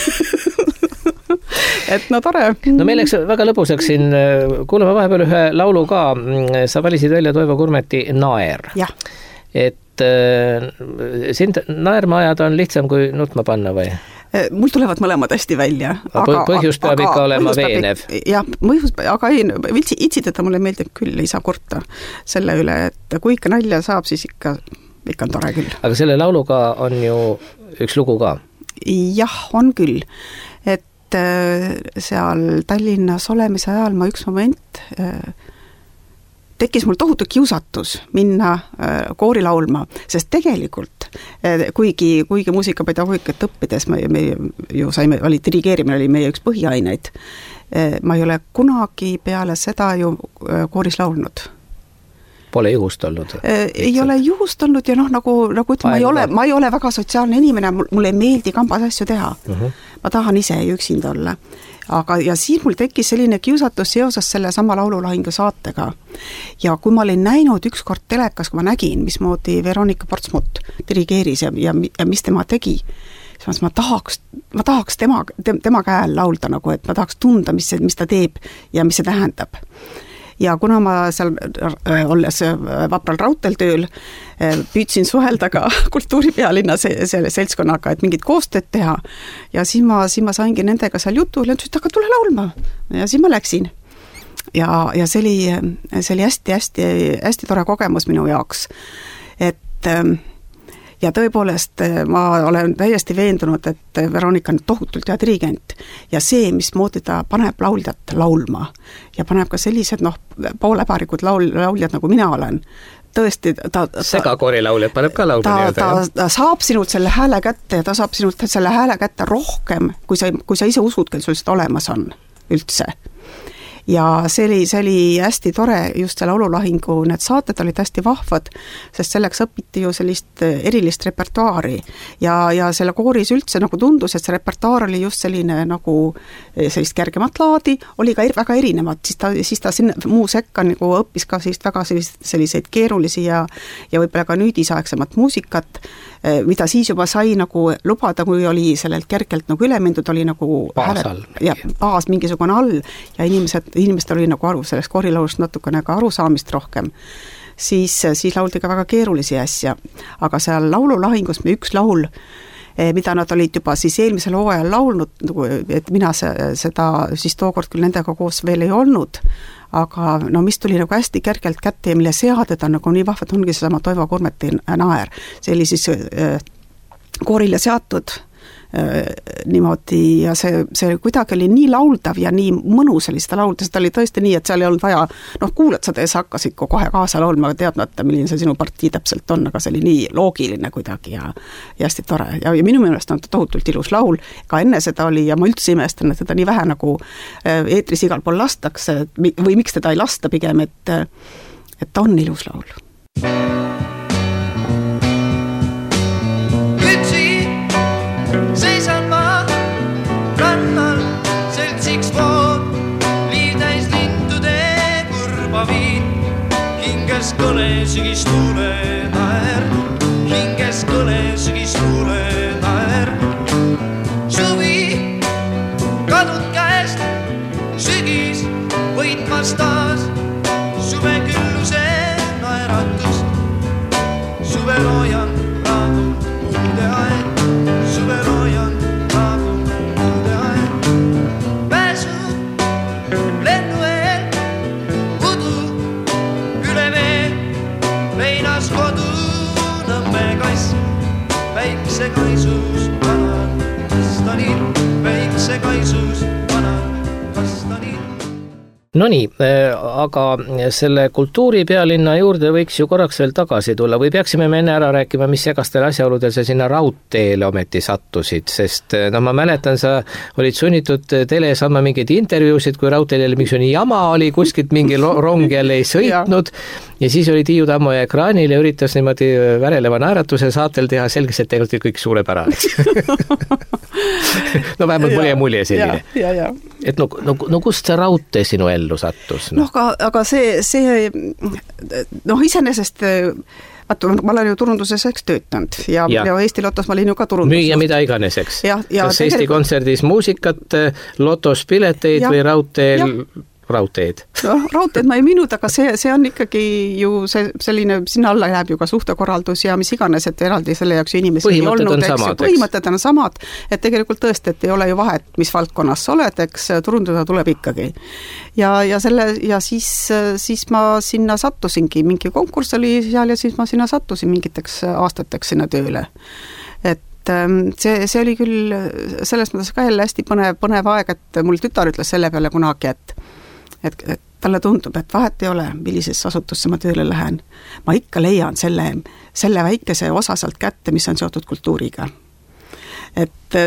Et no tore. No meil läks väga lõbusaks siin, kuuleme vahepeal ühe laulu ka, sa valisid välja Toivo Kurmeti Naer. Jah. Et sind naerma ajada on lihtsam kui nutma panna või? Mul tulevad mõlemad hästi välja. Põhjus peab ikka olema veenev. Jah, aga itsitada mulle meeldib küll, ei saa korta selle üle, et kui ikka nalja saab, siis ikka on tore küll. Aga selle lauluga on ju üks lugu ka? Jah, on küll. Et seal Tallinnas olemise ajal ma üks moment tekkis mul tohutu kiusatus minna koori laulma, sest tegelikult kuigi muusikapedagoogikat õppides me ju saime, dirigeerimine oli meie üks põhiaineid, ma ei ole kunagi peale seda ju kooris laulnud. Pole juhust olnud? Ei ole juhust olnud ja nagu ütleme, ma ei ole väga sotsiaalne inimene, mulle ei meeldi kambas asju teha. Ma tahan ise üksinda olla. Ja siis mul tekkis selline kiusatus seoses selle sama laululahingu saatega. Ja kui ma olin näinud ükskord telekas, kui ma nägin, mismoodi Veronika Portsmut dirigeeris ja mis tema tegi, siis ma tahaks tema käel laulda, nagu, et ma tahaks tunda, mis ta teeb ja mis see tähendab. Ja kuna ma seal olles vapral raudtel tööl püüdsin suhelda ka kultuuripealinna selle seltskonnaga, et mingit koostööd teha ja siis ma saingi nendega seal jutul ja ütlesin, et aga tule laulma ja siis ma läksin ja see oli hästi tore kogemus minu jaoks, et ja tõepoolest ma olen täiesti veendunud, et Veronika on tohutult hea dirigent ja see, mismoodi ta paneb lauljat laulma ja paneb ka sellised pooläbarikud lauljad, nagu mina olen, tõesti segakorilauljad paneb ka laulma ta saab sinult selle hääle kätte ja ta saab sinult selle hääle kätte rohkem, kui sa ise usud, kel sul seda olemas on üldse. Ja see oli hästi tore, just see laululahingu, need saated olid hästi vahvad, sest selleks õpiti ju sellist erilist repertuaari ja selle kooris üldse nagu tundus, et see repertuaar oli just selline nagu sellist kergemat laadi, oli ka väga erinevad, siis ta sinna muu sekka nagu õppis ka väga selliseid keerulisi ja võib-olla ka nüüdisaegsemat muusikat, mida siis juba sai nagu lubada, kui oli sellelt kergelt nagu ülemendud, oli nagu baas mingisugune all ja inimestel oli nagu sellest koorilaulust natukene ka arusaamist rohkem, siis lauldi ka väga keerulisi asja. Aga seal laululahingus me üks laul, mida nad olid juba siis eelmisel hooajal laulnud, et mina seda siis tookord küll nendega koos veel ei olnud, aga no mis tuli nagu hästi kergelt kätte ja mille seaded on nagu nii vahvad, ongi seesama Toivo Kurmeti Naer. See oli siis koorile seatud niimoodi ja see kuidagi oli nii lauldav ja nii mõnus oli seda laulda, seda oli tõesti nii, et seal ei olnud vaja, kuulad seda ja sa hakkasid kohe kaasa laulma, teadmata, milline see sinu partii täpselt on, aga see oli nii loogiline kuidagi ja hästi tore. Ja minu meelest on tohutult ilus laul, ka enne seda oli ja ma üldse imestan, et teda nii vähe nagu eetris igal pool lastakse või miks teda ei lasta pigem, et ta on ilus laul. Seisan ma rannal, seltsiks vood, liiv täis lindude kurba viid. Hinges kõle sügis tuule naer, hinges kõle sügis tuule naer. Suvi kadud käest, sügis võitmas taas, suve külluse naeratus, suve loojan praegu uude aeg. Väikse kaisus vanan kastanin, väikse kaisus vanan kastanin. Nonii, aga selle kultuuripealinna juurde võiks ju korraks veel tagasi tulla või peaksime me enne ära rääkima, mis segastel asjaoludel sa sinna raudteele ometi sattusid, sest ma mäletan, sa olid sunnitud teles andma mingeid intervjuusid, kui raudteel jälle mingisugune jama oli, kuskilt mingi rong jälle ei sõitnud ja siis oli Tiiu Tammo ekraanil ja üritas niimoodi väreleva naeratuse saatel teha selgeks, et tegelikult kõik suurepärane. No vähemalt mul jäi mulje selline. Et no kust see raudtee sinu ellu sattus? No aga see iseenesest ma olen ju turunduseks töötanud ja Eesti Lotos ma olin ju ka turunduses. Müüa mida iganeseks. Kas Eesti Kontserdis muusikat, Lotos pileteid või raudteed? No, raudteed ma ei müünud, aga see on ikkagi ju selline, sinna alla jääb ju ka suhtekorraldus ja mis iganes, et eraldi selle jaoks inimesi ei olnud. Põhimõtted on samad, et tegelikult tõesti, et ei ole ju vahet, mis valdkonnas sa oled, eks turundada tuleb ikkagi. Ja siis ma sinna sattusingi, mingi konkurss oli seal ja siis ma sinna sattusin mingiteks aastateks sinna tööle. Et see oli küll selles mõttes ka jälle hästi põnev aeg, et mul tütar ütles selle peale kunagi, et talle tundub, et vahet ei ole, millisesse asutusse ma tööle lähen. Ma ikka leian selle väikese osa sealt kätte, mis on seotud kultuuriga. Et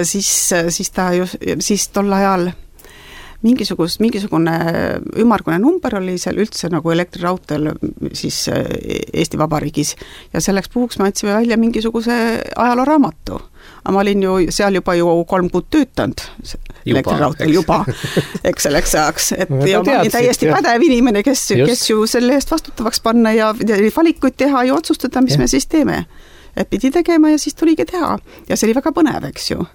siis tol ajal mingisugune ümmargune number oli seal üldse nagu elektriraudteel siis Eesti Vabariigis ja selleks puhuks me andsime välja mingisuguse ajalooraamatu. Aga ma olin ju seal juba 3 kuud töötanud elektriraudteel juba, eks selleks ajaks. Et ja ma olin täiesti pädev inimene, kes ju selle eest vastutavaks panna ja valikuid teha ja otsustada, mis me siis teeme. Et pidi tegema ja siis tuligi teha. Ja see oli väga põnev, eks ju.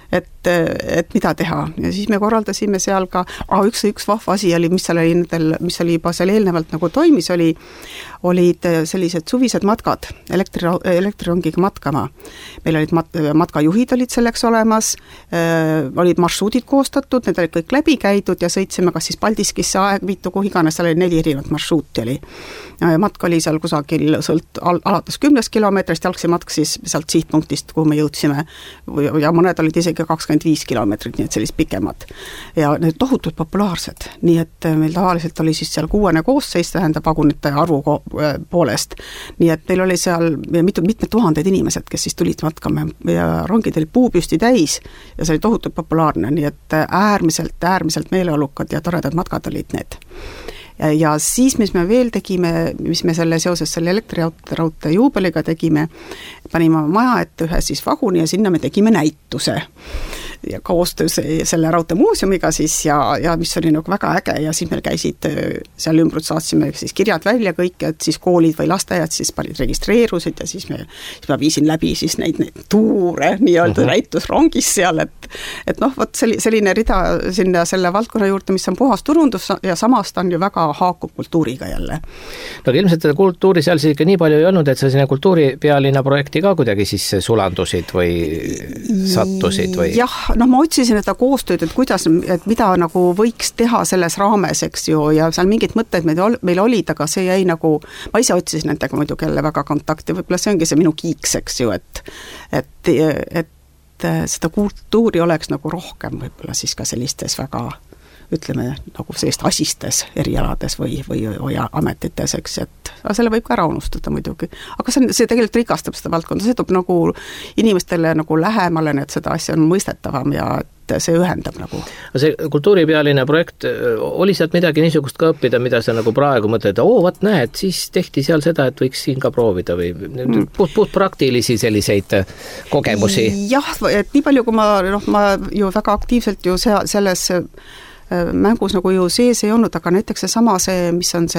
Et mida teha. Ja siis me korraldasime seal ka, üks vahva asi oli, mis oli juba seal eelnevalt nagu toimis, olid sellised suvised matkad, elektrirongiga matkama. Meil olid matkajuhid olid selleks olemas, olid marsruudid koostatud, need olid kõik läbi käidud ja sõitsime kas siis Paldiskisse Aegviitu, kuhu iganes, seal oli 4 erinevat marsruuti oli. Matk oli seal kusagil alates 10 kilomeetrist, jalgsi matk siis sealt sihtpunktist, kuhu me jõudsime ja mõned olid isegi 25 kilomeetrit, nii et sellist pikemad. Ja need tohutult populaarsed, nii et meil tavaliselt oli siis seal 6 koosseis, tähendab vagunite arvu poolest. Nii et meil oli seal mitmed tuhanded inimesed, kes siis tulid matkama ja rongid oli puupüsti täis ja see oli tohutult populaarne, nii et äärmiselt meeleolukad ja toredad matkad olid need. Ja siis, mis me veel tegime, mis me seoses selle elektriraudtee juubeliga tegime, panime maja ette ühe siis vaguni ja sinna me tegime näituse. Ja koostöös selle raudteemuuseumiga siis ja mis oli nagu väga äge ja siis meil käisid seal ümbrud, saatsime siis kirjad välja kõik, et siis koolid või lasteaiad siis panid registreerusid ja siis ma viisin läbi siis neid tuure nii-öelda näitusrongis seal, et et noh, vot selline rida sinna selle valdkonna juurde, mis on puhas turundus ja samas ta on ju väga haakub kultuuriga jälle. No ilmselt kultuuri seal siis ikka nii palju ei olnud, et sa sinna kultuuripealinna projekti ka kuidagi siis sulandusid või sattusid või? Jah, noh ma otsisin seda koostööd, et kuidas, et mida nagu võiks teha selles raames, eks ju, ja seal mingid mõtted meil olid, aga see jäi nagu, ma ise otsisin nendega muidugi jälle väga kontakti, võib-olla see ongi see minu kiiks, eks ju, et seda kultuuri oleks nagu rohkem võib-olla siis ka sellistes väga, ütleme, nagu sellist asistes erialades või ametites, eks, et selle võib ka ära unustada muidugi. Aga see tegelikult rikastab seda valdkonda, see toob nagu inimestele nagu lähemale, et seda asja on mõistetavam ja et see ühendab nagu. See kultuuripealine projekt, oli sealt midagi niisugust ka õppida, mida sa nagu praegu mõtled, võt näed, siis tehti seal seda, et võiks siin ka proovida või puht praktilisi selliseid kogemusi? Jah, et nii palju, kui ma ju väga aktiivselt ju selles mängus nagu ju sees ei olnud, aga näiteks mis on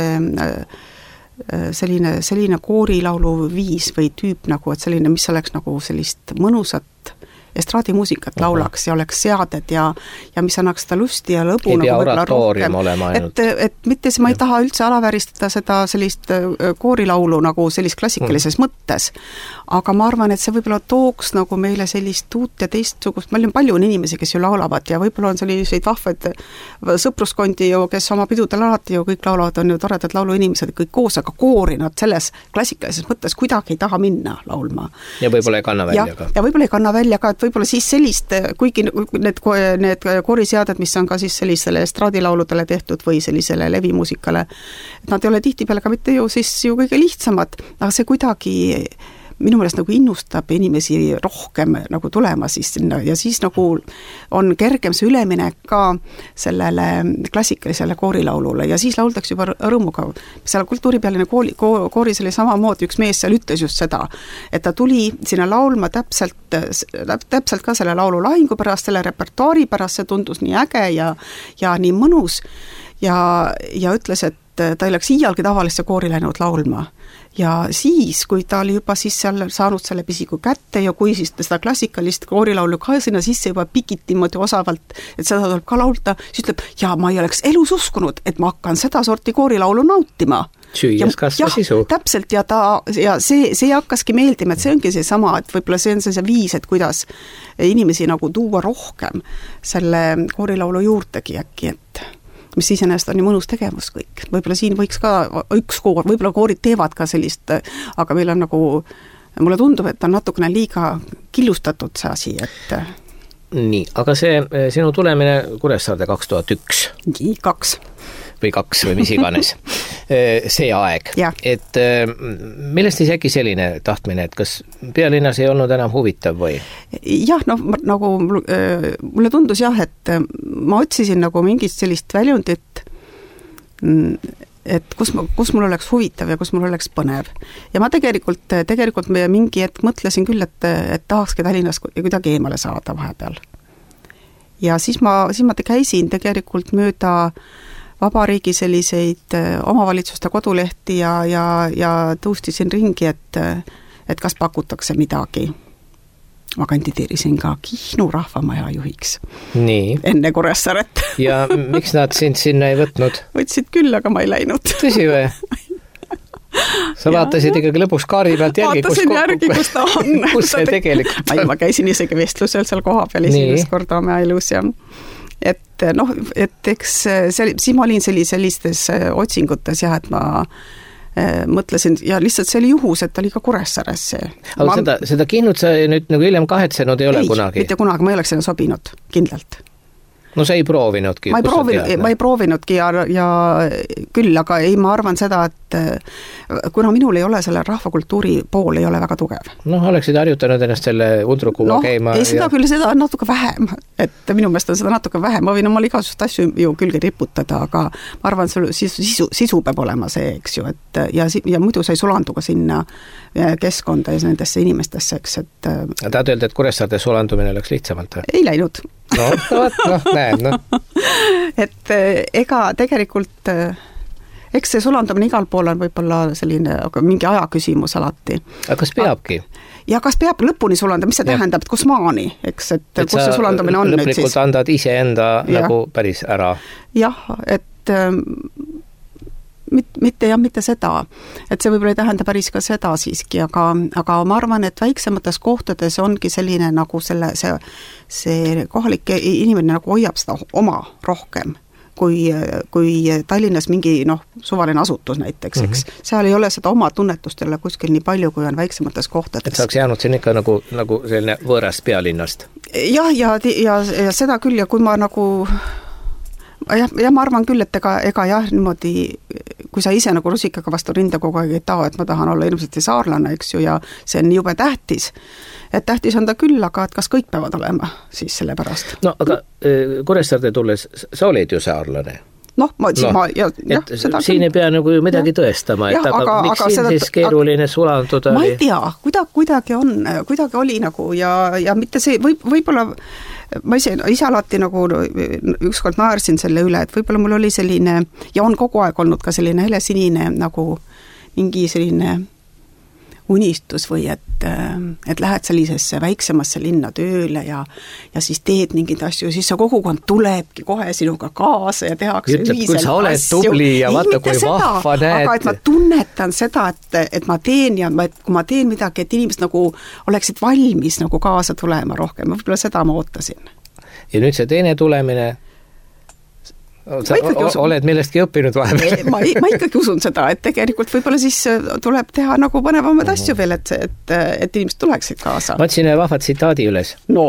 selline koorilaulu viis või tüüp nagu, et selline, mis oleks nagu sellist mõnusat estraadimuusikat laulaks ja oleks seaded ja mis annaks seda lusti ja lõbu. Ei pea oratoorium olema ainult. Et mitte ma ei taha üldse alavääristada seda sellist koorilaulu nagu sellist klassikalises mõttes, aga ma arvan, et see võib-olla tooks nagu meile sellist uut ja teistsugust, palju on inimesi, kes ju laulavad ja võib-olla on selliseid vahvaid sõpruskondi ju, kes oma pidudel alati ju kõik laulavad, on ju toredad lauluinimesed kõik koos, aga koori nad selles klassikalises mõttes kuidagi ei taha minna laulma. Ja võib-olla ei kanna välja ka. Ja võib-olla ei kanna välja ka, et võib-olla siis sellist, kuigi need kooriseaded, mis on ka siis sellisele estraadilauludele tehtud või sellisele levimuusikale, et nad ei ole tihtipeale ka mitte ju siis ju kõige lihtsamad, aga see kuidagi minu meelest nagu innustab inimesi rohkem nagu tulema siis sinna ja siis nagu on kergem see üleminek ka sellele klassikalisele koorilaulule ja siis lauldaks juba rõõmuga. Seal kultuuripealine kooris oli samamoodi, üks mees seal ütles just seda, et ta tuli sinna laulma täpselt ka selle laulu lahingu pärast, selle repertuaari pärast, see tundus nii äge ja nii mõnus ja ütles, et ta ei oleks iialgi tavalisse koori läinud laulma. Ja siis, kui ta oli juba siis seal saanud selle pisiku kätte ja kui siis seda klassikalist koorilaulu ka sinna sisse juba pikiti moodi osavalt, et seda tuleb ka laulda, siis ütleb, ma ei oleks elus uskunud, et ma hakkan seda sorti koorilaulu nautima. Süües kasva sisu. Täpselt ja see hakkaski meeldima, et see ongi see sama, et võib-olla see on see viis, et kuidas inimesi nagu tuua rohkem selle koorilaulu juurdegi äkki, et mis siis ennast on ju mõnus tegevus kõik. Võib-olla siin võiks ka üks koor, võib-olla koorid teevad ka sellist, aga meil on nagu, mulle tundub, et on natukene liiga killustatud see asi, et nii, aga see sinu tulemine Kuressaarde 2001. Nii, 2 või mis iganes. See aeg. Et millest siis äkki selline tahtmine, et kas pealinnas ei olnud enam huvitav või? Jah, nagu mulle tundus et ma otsisin nagu mingit sellist väljundit, et kus mul oleks huvitav ja kus mul oleks põnev. Ja ma tegelikult mingi hetk mõtlesin küll, et tahakski Tallinnas kuidagi eemale saada vahepeal. Ja siis ma käisin tegelikult mööda Vabariigi selliseid omavalitsuste kodulehti ja tõustisin ringi, et kas pakutakse midagi. Ma kandideerisin ka Kihnu rahvamaja juhiks. Nii. Enne Kuressaaret. Ja miks nad sind sinna ei võtnud? Võtsid küll, aga ma ei läinud. Tõsi või? Sa vaatasid ikkagi lõpuks kaari pealt järgi, kus ta on. Kus see tegelikult on? Ma käisin isegi vestlusel seal koha peal esimest korda oma elus ja et eks siis ma olin sellistes otsingutes et ma mõtlesin ja lihtsalt see oli juhus, et ta oli ka Kuressaares see. Aga seda Kihnut sa nüüd nagu hiljem kahetsenud ei ole kunagi? Ei, mitte kunagi, ma ei oleks sinna sobinud, kindlalt. No sa ei proovinudki? Ma ei proovinudki ja küll, aga ei, ma arvan seda, et kuna minul ei ole selle rahvakultuuri pool ei ole väga tugev. Oleksid harjutanud ennast selle undrukuga käima? Ei, seda küll, seda on natuke vähem, et minu meelest on seda natuke vähem, ma võin omal igasugust asju ju külge riputada, aga ma arvan, sisu peab olema see, eks ju, et ja muidu sa ei sulandu ka sinna keskkonda ja nendesse inimestesse, eks, et tahad öelda, et Kuressaarde sulandumine oleks lihtsamalt või? Ei läinud. näed. Et ega tegelikult eks see sulandumine igal pool on võib-olla selline mingi aja küsimus alati. Aga kas peabki? Ja kas peab lõpuni sulandama, mis see tähendab, et kus maani, eks, et kus see sulandumine on nüüd siis? Lõplikult andad iseenda nagu päris ära. Jah, et mitte seda, et see võib-olla ei tähenda päris ka seda siiski, aga ma arvan, et väiksemates kohtades ongi selline nagu see kohalik inimene nagu hoiab seda oma rohkem, kui Tallinnas mingi suvaline asutus näiteks, eks. Seal ei ole seda oma tunnetust jälle kuskil nii palju, kui on väiksemates kohtades. Et saaks jäänud siin ikka nagu selline võõrast pealinnast. Jah, ja seda küll, ja kui ma nagu ja ma arvan küll, et ega jah, niimoodi, kui sa ise nagu rusikaga vastu rinda kogu aeg ei tao, et ma tahan olla ilmselt saarlane, eks ju, ja see on jube tähtis. Et tähtis on ta küll, aga et kas kõik peavad olema siis selle pärast? No, aga Kuressaarde tulles, sa olid ju saarlane. Seda siin ei pea nagu midagi tõestama, et aga miks siin siis keeruline sulanduda? Ma ei tea, kuidagi oli nagu ja mitte see, võib-olla ma ise alati nagu ükskord naersin selle üle, et võib-olla mul oli selline, ja on kogu aeg olnud ka selline helesinine nagu mingi selline unistus või et lähed sellisesse väiksemasse linna tööle ja siis teed mingeid asju, siis see kogukond tulebki kohe sinuga kaasa ja tehakse ütleb, kui sa oled tubli ja vaata, kui vahva näed. Aga et ma tunnetan seda, et ma teen ja kui ma teen midagi, et inimesed nagu oleksid valmis nagu kaasa tulema rohkem, võib-olla seda ma ootasin. Ja nüüd see teine tulemine, sa oled millestki õppinud vahepeal? Ma ikkagi usun seda, et tegelikult võib-olla siis tuleb teha nagu põnevamaid asju veel, et inimesed tuleksid kaasa. Ma otsin vahva tsitaadi üles. No?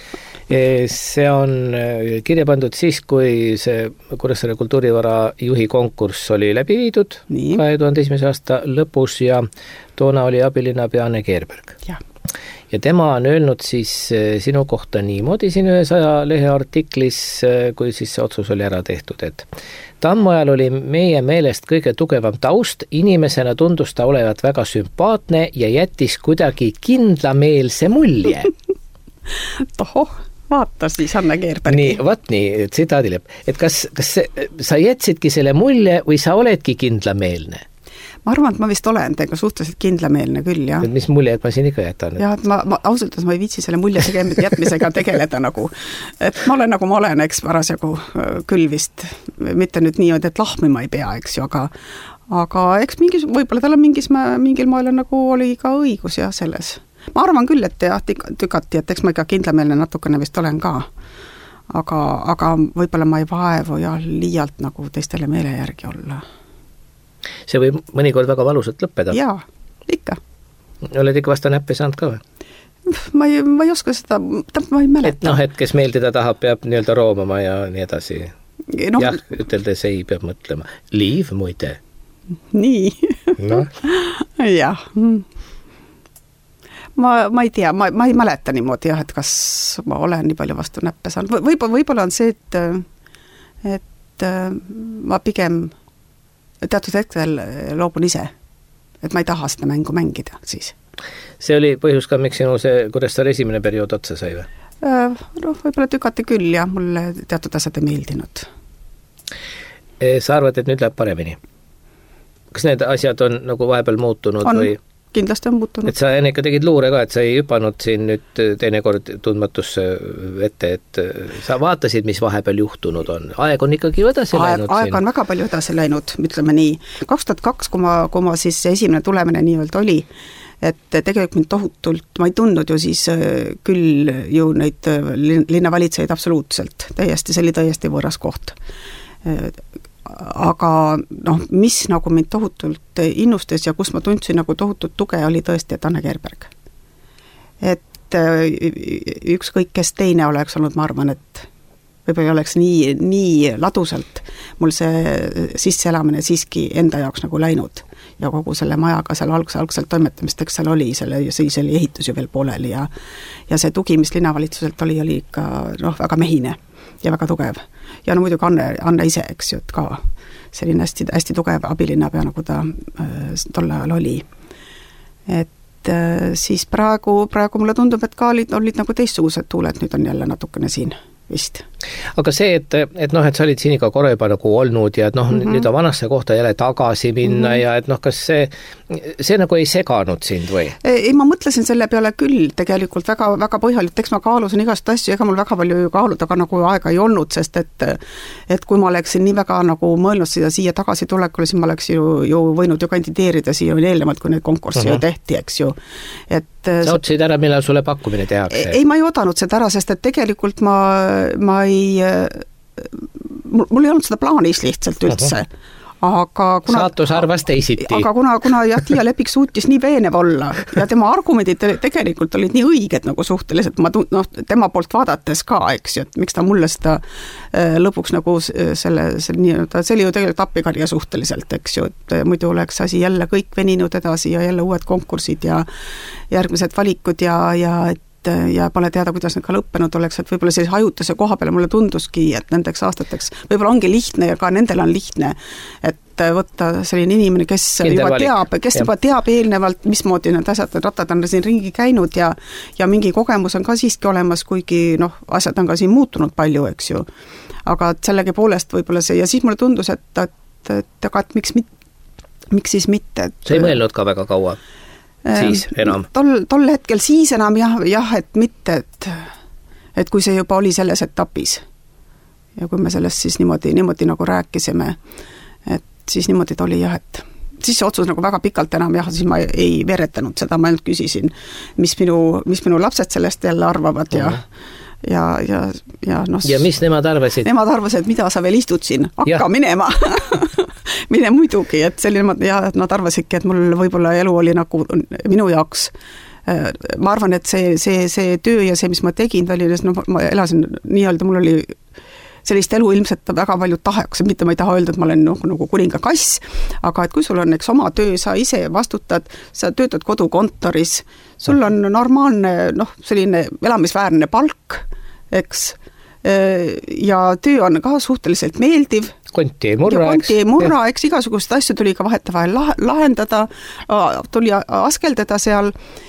See on kirja pandud siis, kui see Kuressaare kultuurivara juhi konkurss oli läbi viidud 2001. aasta lõpus ja toona oli abilinnapea Anne Keerberg. Ja tema on öelnud siis sinu kohta niimoodi siin ühes ajalehe artiklis, kui siis see otsus oli ära tehtud, et Tammojal oli meie meelest kõige tugevam taust, inimesena tundus ta olevat väga sümpaatne ja jättis kuidagi kindlameelse mulje. Tohoh, vaata siis Anne Keerbergi. Nii, tsitaadileb, et kas sa jätsidki selle mulje või sa oledki kindlameelne? Ma arvan, et ma vist olen teiega suhteliselt kindlameelne küll, jah. Mis mulje, et ma siin ikka jätan? Jah, et ma ausalt, ma ei viitsi selle mulje jätmisega tegeleda nagu. Et ma olen nagu ma olen, eks parasjagu küll vist, mitte nüüd nii, et lahmima ei pea, eks ju, aga eks võib-olla tal on mingil moel nagu oli ka õigus ja selles. Ma arvan küll, et jah, tükati, et eks ma ikka kindlameelne natukene vist olen ka. Aga võib-olla ma ei vaevu ja liialt nagu teistele meele järgi olla. See võib mõnikord väga valusalt lõppeda. Jaa, ikka. Oled ikka vasta näppe saanud ka või? Ma ei oska seda, ma ei mäleta. Et kes meeldida tahab, peab nii-öelda roomama ja nii edasi. Jah, üteldes ei peab mõtlema. Liiv muide. Nii. Jah. Ma ei tea, ma ei mäleta niimoodi, jah, et kas ma olen nii palju vastu näppe saanud. Võib-olla on see, et ma pigem teatud hetkel loobun ise, et ma ei taha seda mängu mängida siis. See oli põhjus ka, miks sinu see Kuressaare esimene periood otsa sai või? Võib-olla tükati küll ja mulle teatud asjad ei meeldinud. Sa arvad, et nüüd läheb paremini? Kas need asjad on nagu vahepeal muutunud? Või? Kindlasti on muutunud. Et sa enne ikka tegid luure ka, et sa ei hüpanud siin nüüd teinekord tundmatusse ette, et sa vaatasid, mis vahepeal juhtunud on. Aeg on ikkagi edasi läinud. Aeg on väga palju edasi läinud, ütleme nii. 2002, kui ma siis esimene tulemine nii-öelda oli, et tegelikult mind tohutult, ma ei tundnud ju siis küll ju neid linnavalitsejaid absoluutselt. See oli täiesti võõras koht. Aga mis nagu mind tohutult innustas ja kus ma tundsin nagu tohutut tuge oli tõesti, et Anne Keerberg. Et ükskõik kes teine oleks olnud, ma arvan, et võib-olla oleks nii ladusalt mul see sisseelamine siiski enda jaoks nagu läinud ja kogu selle majaga seal algselt toimetamist, eks seal oli, siis oli ehitus ju veel pooleli ja see tugi, mis linnavalitsuselt oli ikka väga mehine ja väga tugev. Ja muidugi Anne ise, eks ju, et ka selline hästi tugev abilinnapea, nagu ta tol ajal oli. Et siis praegu mulle tundub, et ka olid nagu teistsugused tuuled, nüüd on jälle natukene siin vist. Aga see, et sa olid siin ikka korra juba nagu olnud ja et nüüd on vanasse kohta jälle tagasi minna ja et kas see nagu ei seganud sind või? Ei, ma mõtlesin selle peale küll tegelikult väga, väga põhjalikult, eks ma kaalusin igast asju, ega mul väga palju kaaluda ka nagu aega ei olnud, sest et kui ma oleksin nii väga nagu mõelnud siia tagasi tulekule, siis ma oleks ju võinud ju kandideerida siia eelnevalt, kui neid konkurssi ju tehti, eks ju. Sa otsid ära, millal sulle pakkumine tehakse? Ei, ma ei oodanud seda ära, sest et tegelikult ma ei, mul ei olnud seda plaanis lihtsalt üldse. Aga saatus arvas teisiti. Aga kuna Tiia Lepik suutis nii veenev olla ja tema argumendid tegelikult olid nii õiged nagu suhteliselt, tema poolt vaadates ka, eks ju, et miks ta mulle seda lõpuks nagu see oli ju tegelikult appikarja suhteliselt, eks ju, et muidu oleks asi jälle kõik veninud edasi ja jälle uued konkursid ja järgmised valikud ja pole teada, kuidas need ka lõppenud oleks, et võib-olla sellise hajutuse koha peale mulle tunduski, et nendeks aastateks võib-olla ongi lihtne ja ka nendel on lihtne, et võtta selline inimene, kes juba teab eelnevalt, mismoodi need asjad, rattad on siin ringi käinud ja mingi kogemus on ka siiski olemas, kuigi asjad on ka siin muutunud palju, eks ju. Aga sellegi poolest võib-olla see, ja siis mulle tundus, et miks siis mitte. Sa ei mõelnud ka väga kaua? Siis enam? Tol hetkel siis enam jah, et mitte, et kui see juba oli selles etapis ja kui me sellest siis niimoodi nagu rääkisime, et siis niimoodi ta oli jah, et siis see otsus nagu väga pikalt enam jah, siis ma ei veretanud seda, ma ainult küsisin, mis minu lapsed sellest jälle arvavad ja mis nemad arvasid? Nemad arvasid, et mida sa veel istud siin, hakka minema mine muidugi, et selline, ja nad arvasidki, et mul võib-olla elu oli nagu minu jaoks, ma arvan, et see töö ja see, mis ma tegin Tallinnas, ma elasin nii-öelda, mul oli sellist elu ilmselt väga palju tahaks, mitte ma ei taha öelda, et ma olen nagu kuningakass, aga et kui sul on oma töö, sa ise vastutad, sa töötad kodukontoris, sul on normaalne, selline elamisväärne palk, eks, ja töö on ka suhteliselt meeldiv. Konti ei murra, eks igasugust asju tuli ka vahetevahel lahendada, tuli askeldada seal,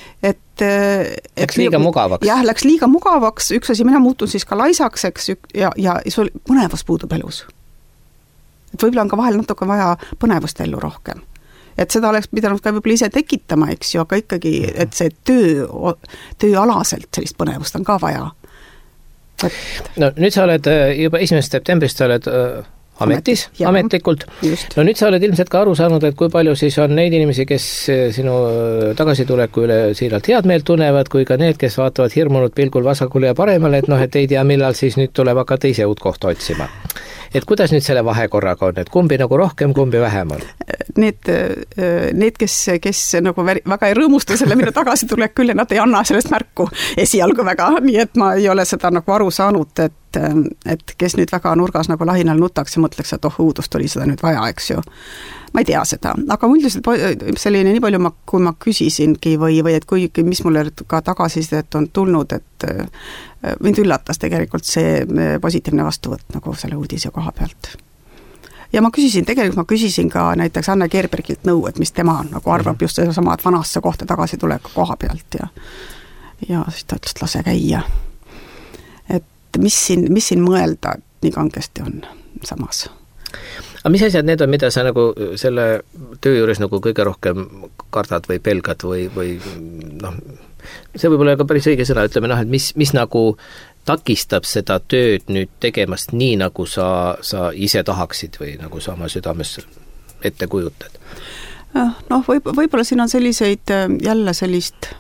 läks liiga mugavaks. Jah, läks liiga mugavaks, üks asi, mina muutun siis ka laisaks, eks, ja sul põnevus puudub elus. Et võib-olla on ka vahel natuke vaja põnevust ellu rohkem. Et seda oleks pidanud ka võib-olla ise tekitama, eks ju, aga ikkagi, et see tööalaselt sellist põnevust on ka vaja. No nüüd sa oled juba 1. septembrist sa oled ametlikult. Just. No nüüd sa oled ilmselt ka aru saanud, et kui palju siis on neid inimesi, kes sinu tagasituleku üle siiralt head meelt tunnevad, kui ka need, kes vaatavad hirmunud pilgul vasakule ja paremale, et ei tea, millal siis nüüd tuleb hakata ise uut kohta otsima. Et kuidas nüüd selle vahekorraga on, et kumbi nagu rohkem, kumbi vähem on? Need kes nagu väga ei rõõmusta selle minu tagasitulek küll ja nad ei anna sellest märku esialgu väga, nii et ma ei ole seda nagu aru saanud, et kes nüüd väga nurgas nagu lahinal nutaks ja mõtleks, et õudust oli seda nüüd vaja, eks ju. Ma ei tea seda, aga üldiselt selline nii palju, kui ma küsisingi või et mis mulle ka tagasisidet on tulnud, et mind üllatas tegelikult see positiivne vastuvõtt nagu selle uudise koha pealt. Ja ma küsisin ka näiteks Anne Gerbergilt nõu, et mis tema nagu arvab just sama vanasse kohta tagasi tuleku koha pealt ja siis ta ütles, et lase käia. Et mis siin mõelda, et nii kangesti on samas. Aga mis asjad need on, mida sa nagu selle töö juures nagu kõige rohkem kardad või pelgad või see võib olla ka päris õige sõna, ütleme et mis nagu takistab seda tööd nüüd tegemast nii, nagu sa ise tahaksid või nagu sa oma südames ette kujutad? Võib-olla siin on selliseid jälle sellist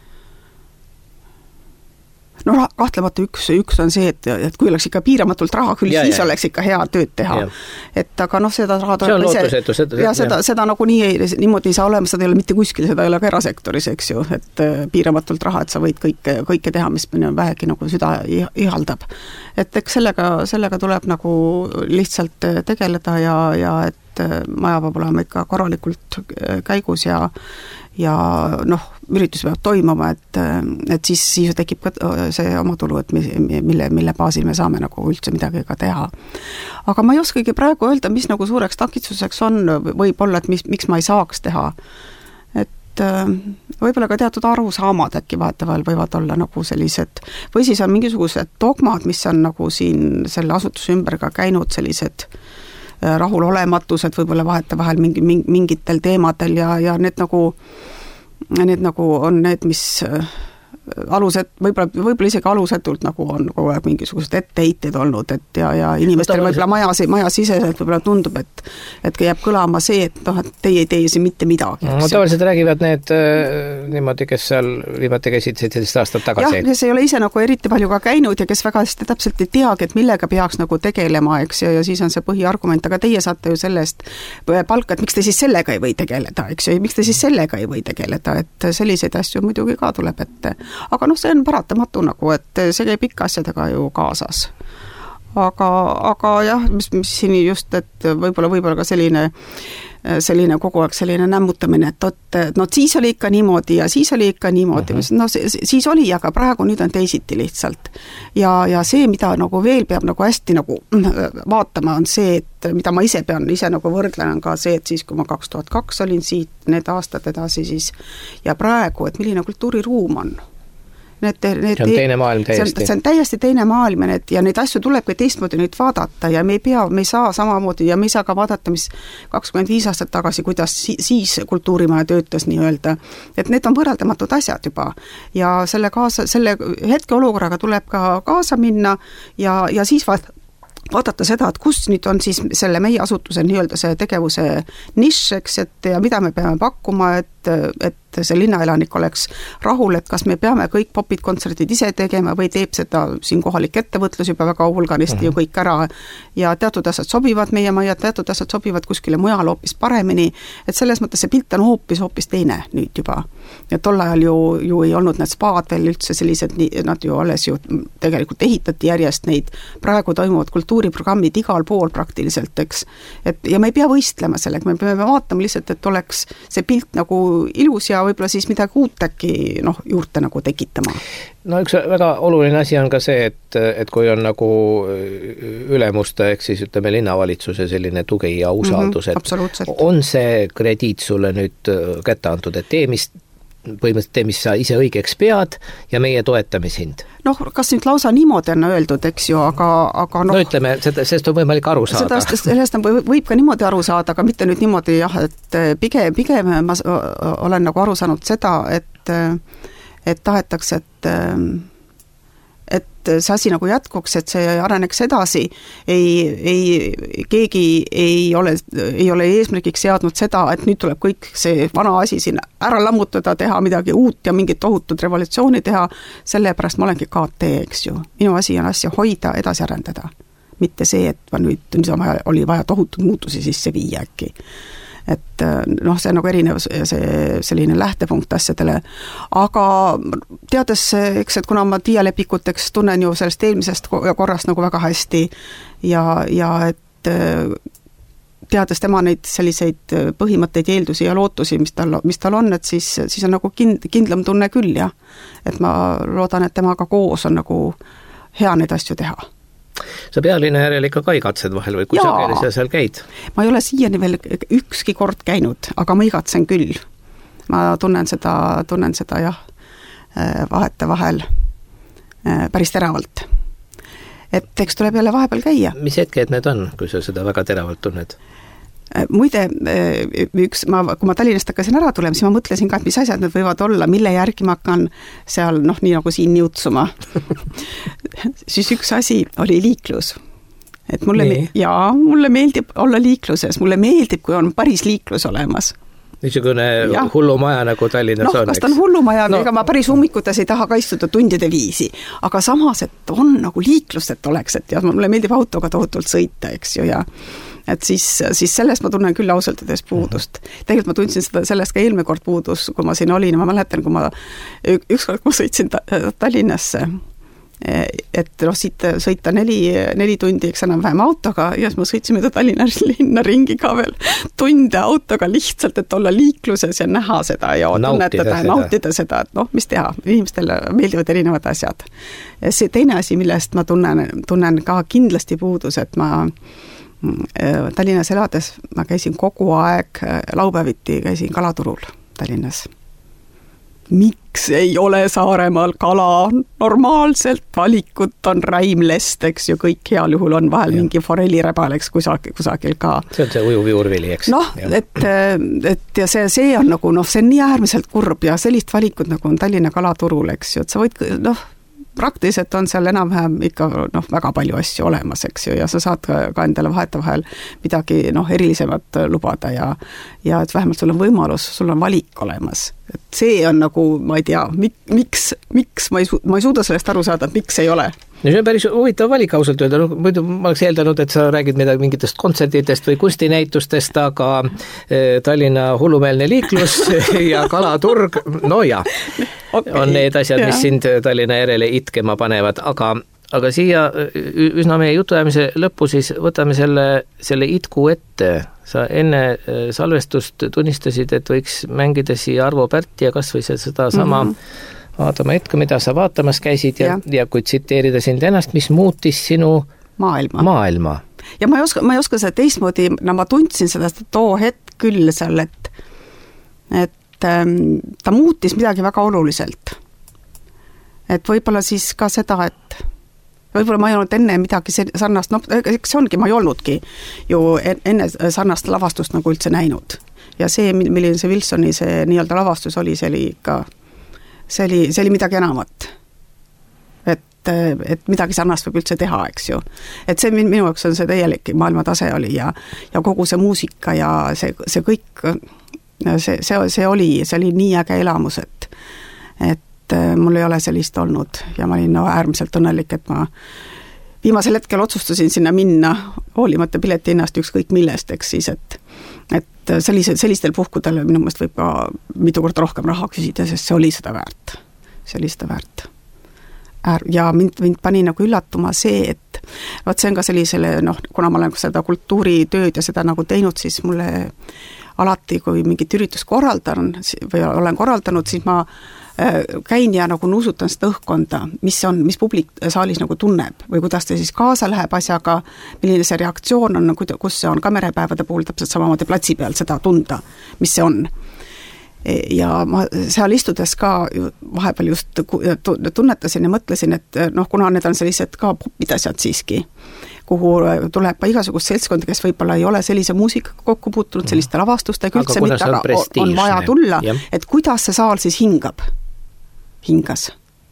kahtlemata üks on see, et kui oleks ikka piiramatult raha küll, siis oleks ikka hea tööd teha. Et aga seda raha seda nagu niimoodi ei saa olema, seda ei ole mitte kuskil, seda ei ole ka erasektoris, eks ju, et piiramatult raha, et sa võid kõike teha, mis vähegi nagu süda ihaldab. Et eks sellega tuleb nagu lihtsalt tegeleda ja et maja peab olema ikka korralikult käigus ja üritus peab toimuma, et siis tekib ka see oma tulu, et mille baasil me saame nagu üldse midagi ka teha. Aga ma ei oskagi praegu öelda, mis nagu suureks takistuseks on, võib-olla, et miks ma ei saaks teha. võib-olla ka teatud arusaamad äkki vahetevahel võivad olla nagu sellised, või siis on mingisugused dogmad, mis on nagu siin selle asutuse ümber ka käinud, sellised rahulolematused võib-olla vahetevahel mingitel teemadel ja need nagu on need, mis alused, võib-olla isegi alusetult nagu on kogu aeg mingisugused etteheited olnud, et ja inimestel võib-olla majasiseselt võib-olla tundub, et jääb kõlama see, et noh, et teie ei tee siin mitte midagi. No, tavaliselt räägivad need niimoodi, kes seal viimati käisid 17 aastat tagasi. Jah, kes ei ole ise nagu eriti palju ka käinud ja kes väga hästi täpselt ei teagi, et millega peaks nagu tegelema, eks, ja siis on see põhiargument, aga teie saate ju sellest palka, et miks te siis sellega ei või tegeleda, eks ju, miks te siis sellega ei või tegeleda, et selliseid asju muidugi ka tuleb ette. Aga noh, see on paratamatu nagu, et see käib ikka asjadega ju kaasas. Aga jah, mis siin just, et võib-olla ka selline kogu aeg selline nämmutamine, et no siis oli ikka niimoodi ja siis oli ikka niimoodi, no siis oli, aga praegu nüüd on teisiti lihtsalt. Ja see, mida nagu veel peab nagu hästi nagu vaatama, on see, et mida ma ise nagu võrdlen, ka see, et siis, kui ma 2002 olin siit, need aastad edasi siis, ja praegu, et milline kultuuriruum on. See on teine maailm täiesti. See on täiesti teine maailm ja neid asju tulebki teistmoodi nüüd vaadata ja me ei saa samamoodi ja me ei saa ka vaadata, mis 25 aastat tagasi, kuidas siis kultuurimaja töötas nii-öelda. Et need on võrreldamatud asjad juba ja selle hetke olukorraga tuleb ka kaasa minna ja siis vaadata seda, et kus nüüd on siis selle meie asutuse nii-öelda see tegevuse nišš, eks, et ja mida me peame pakkuma, et see linnaelanik oleks rahul, et kas me peame kõik popid kontserdid ise tegema või teeb seda siin kohalik ettevõtlus juba väga hulganisti ju kõik ära ja teatud asjad sobivad meie majja, teatud asjad sobivad kuskile mujal hoopis paremini, et selles mõttes see pilt on hoopis teine nüüd juba. Ja tol ajal ju ei olnud need spaad veel üldse sellised, nad ju alles ju tegelikult ehitati järjest neid, praegu toimuvad kultuuriprogrammid igal pool praktiliselt, eks, ja me ei pea võistlema sellega, me peame vaatama lihtsalt, et oleks see pilt nagu ilus ja võib-olla siis midagi uut äkki juurde nagu tekitama. No üks väga oluline asi on ka see, et kui on nagu ülemuste, ehk siis ütleme linnavalitsuse selline tugi ja usaldus, et on see krediit sulle nüüd kätte antud, et põhimõtteliselt mis sa ise õigeks pead ja meie toetame sind. Noh, kas nüüd lausa niimoodi on öeldud, eks ju, aga no ütleme, sellest on võimalik aru saada. Sellest võib ka niimoodi aru saada, aga mitte nüüd niimoodi jah, et pigem ma olen nagu aru saanud seda, et tahetakse, et see asi nagu jätkuks, et see areneks edasi, keegi ei ole eesmärgiks seadnud seda, et nüüd tuleb kõik see vana asi siin ära lammutada, teha midagi uut ja mingit tohutut revolutsiooni teha, sellepärast ma olengi KT, eks ju. Minu asi on asja hoida, edasi arendada. Mitte see, et nüüd oli vaja tohutud muutusi sisse viia äkki. Et noh, see on nagu erinev selline lähtepunkt asjadele, aga teades, eks, et kuna ma Tiia Lepikut, eks, tunnen ju sellest eelmisest korrast nagu väga hästi ja et teades tema neid selliseid põhimõtteid, eeldusi ja lootusi, mis tal on, et siis on nagu kindlam tunne küll, jah. Et ma loodan, et temaga koos on nagu hea neid asju teha. Sa pealinna järel ikka ka igatsed vahel või kui sageli sa seal käid? Ma ei ole siiani veel ükski kord käinud, aga ma igatsen küll. Ma tunnen seda jah, vahetevahel päris teravalt. Et eks tuleb jälle vahepeal käia. Mis hetked need on, kui sa seda väga teravalt tunned? Muide, kui ma Tallinnast hakkasin ära tulema, siis ma mõtlesin ka, et mis asjad need võivad olla, mille järgi ma hakkan seal, nii nagu siin niutsuma. Siis üks asi oli liiklus. Et mulle meeldib olla liikluses, mulle meeldib, kui on päris liiklus olemas. Niisugune hullumaja nagu Tallinnas on. Kas ta on hullumaja, ega ma päris ummikutes ei taha ka istuda tundide viisi, aga samas, et on nagu liiklus, et oleks, et ja mulle meeldib autoga tohutult sõita, eks ju, ja et siis sellest ma tunnen küll ausalt edes puudust. Tegelikult ma tundsin sellest ka eelmine kord puudus, kui ma siin olin, ma mäletan, kui ma ükskord kui sõitsin Tallinnasse, et siit sõita 4 tundi, eks enam-vähem autoga ja siis ma sõitsin mööda Tallinna linna ringi ka veel tunde autoga lihtsalt, et olla liikluses ja näha seda ja nautida seda, et mis teha, inimestele meeldivad erinevad asjad. See teine asi, millest ma tunnen ka kindlasti puudus, et ma Tallinnas elades ma käisin kogu aeg laupäeviti käisin kalaturul Tallinnas. miks ei ole Saaremaal kala normaalselt, valikut on räimlest, eks ju, kõik heal juhul on vahel mingi forellirebal, eks kusagil ka. See on see ujuv juurvili, eks? Noh, et ja see on nagu, see on nii äärmiselt kurb ja sellist valikut nagu on Tallinna kalaturul, eks ju, et sa võid, praktiliselt on seal enam-vähem ikka väga palju asju olemas, eks ju, ja sa saad ka endale vahetevahel midagi erilisemat lubada ja et vähemalt sul on võimalus, sul on valik olemas. Et see on nagu, ma ei tea, miks ma ei suuda sellest aru saada, et miks ei ole. No see on päris huvitav valik ausalt öelda, muidu ma oleks eeldanud, et sa räägid mingitest kontserditest või kunstinäitustest, aga Tallinna hullumeelne liiklus ja kalaturg, no ja, on need asjad, mis sind Tallinna järele itkema panevad, aga siia üsna meie jutuajamise lõppu siis võtame selle itku ette. Sa enne salvestust tunnistasid, et võiks mängida siia Arvo Pärti ja kas või seda sama vaatama hetke, mida sa vaatamas käisid ja kui tsiteerida sind ennast, mis muutis sinu maailma. Ja ma ei oska seda teistmoodi, ma tundsin seda too hetk küll seal, et ta muutis midagi väga oluliselt. Et võib-olla siis ka seda, et võib-olla ma ei olnud enne midagi sarnast, eks see ongi, ma ei olnudki ju enne sarnast lavastust nagu üldse näinud. Ja see, milline see Wilsoni see nii-öelda lavastus oli, see oli midagi enamat. Et midagi sarnast võib üldse teha, eks ju. Et see minu jaoks on see täielik maailmatase oli ja kogu see muusika ja see kõik, see oli nii äge elamus, et mul ei ole sellist olnud ja ma olin äärmiselt õnnelik, et ma viimasel hetkel otsustasin sinna minna, hoolimata pileti hinnast ükskõik millest, eks siis, et sellistel puhkudel minu meelest võib ka mitu korda rohkem raha küsida, sest see oli seda väärt. Ja mind pani nagu üllatuma see, et see on ka sellisele, kuna ma olen seda kultuuritööd ja seda nagu teinud, siis mulle alati, kui mingit üritust korraldan või olen korraldanud, siis ma käin ja nagu nuusutan seda õhkkonda, mis publik saalis nagu tunneb või kuidas ta siis kaasa läheb asjaga, milline see reaktsioon on, kus see on kamerepäevade puhul täpselt samamoodi platsi peal seda tunda, mis see on. Ja ma seal istudes ka vahepeal just tunnetasin ja mõtlesin, et kuna need on sellised ka popid asjad siiski, kuhu tuleb igasugust seltskondi, kes võib-olla ei ole sellise muusikaga kokku puutunud, selliste lavastustega üldse mitte, aga on vaja tulla, et kuidas see saal siis hingas.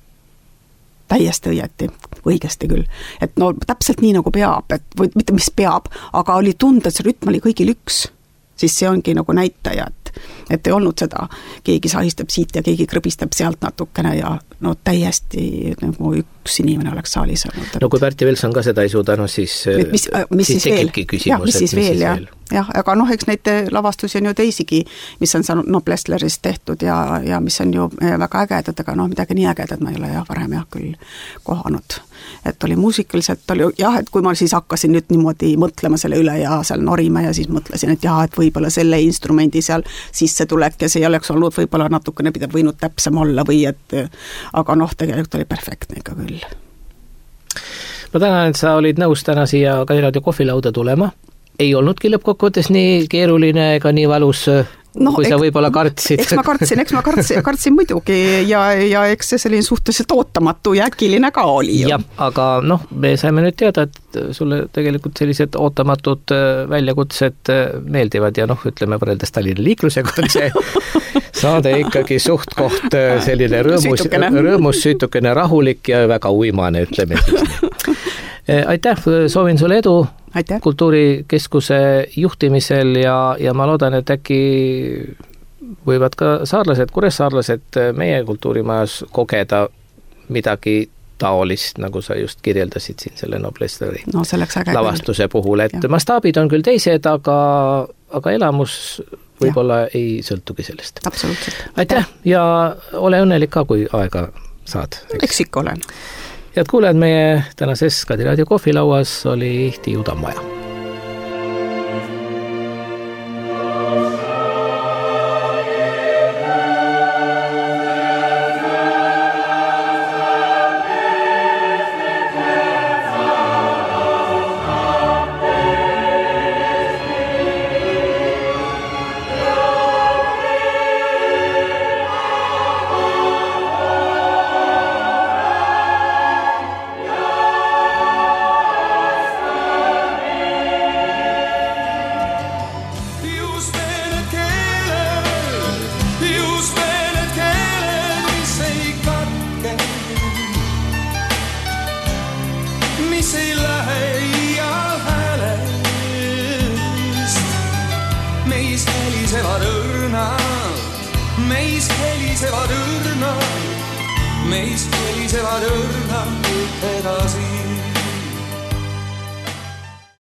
Täiesti õigesti küll. Et täpselt nii nagu peab, või mitte mis peab, aga oli tunda, et see rütm oli kõigil üks. Siis see ongi nagu näitaja, et ei olnud seda, keegi sahistab siit ja keegi krõbistab sealt natukene ja täiesti nagu üks inimene oleks saalis olnud. No kui Pärti Wilson ka seda ei suuda, siis tekibki küsimus. Mis siis veel, jah, aga eks neid lavastusi on ju teisigi, mis on saanud Plessleris tehtud ja mis on ju väga ägedad, aga midagi nii ägedad ma ei ole varem küll kohanud. Et oli muusikaliselt, et kui ma siis hakkasin nüüd niimoodi mõtlema selle üle ja seal norima ja siis mõtlesin, et et võib-olla selle instrumendi seal sisse tulek ja see ei oleks olnud võib-olla natukene võinud täpsem olla või aga tegelikult oli perfektne ikka küll. Ma tänan, et sa olid nõus täna siia Kairaadio kohvilauda tulema. Ei olnudki lõppkokkuvõttes nii keeruline ega nii valus, kui sa võib-olla kartsid. Eks ma kartsin muidugi ja eks see selline suhteliselt ootamatu ja äkiline ka oli. Jah, aga me saime nüüd teada, et sulle tegelikult sellised ootamatud väljakutsed meeldivad ja ütleme võrreldes Tallinna liiklusega on see saade ikkagi suht koht selline rõõmus, süütukene, rahulik ja väga uimane, ütleme siis. Aitäh, soovin sulle edu Kultuurikeskuse juhtimisel ja ma loodan, et äkki võivad ka saarlased, kuressaarlased meie kultuurimajas kogeda midagi taolist, nagu sa just kirjeldasid siin selle Plessleri lavastuse puhul, et mastaabid on küll teised, aga elamus võib-olla ei sõltugi sellest. Absoluutselt. Aitäh ja ole õnnelik ka, kui aega saad. Eks ikka olen. Head kuulejad, meie tänases Kairaadio kohvilauas oli Tiiu Tammaja. meis helisevad õrnad, meis helisevad õrnad, meis helisevad õrnad edasi.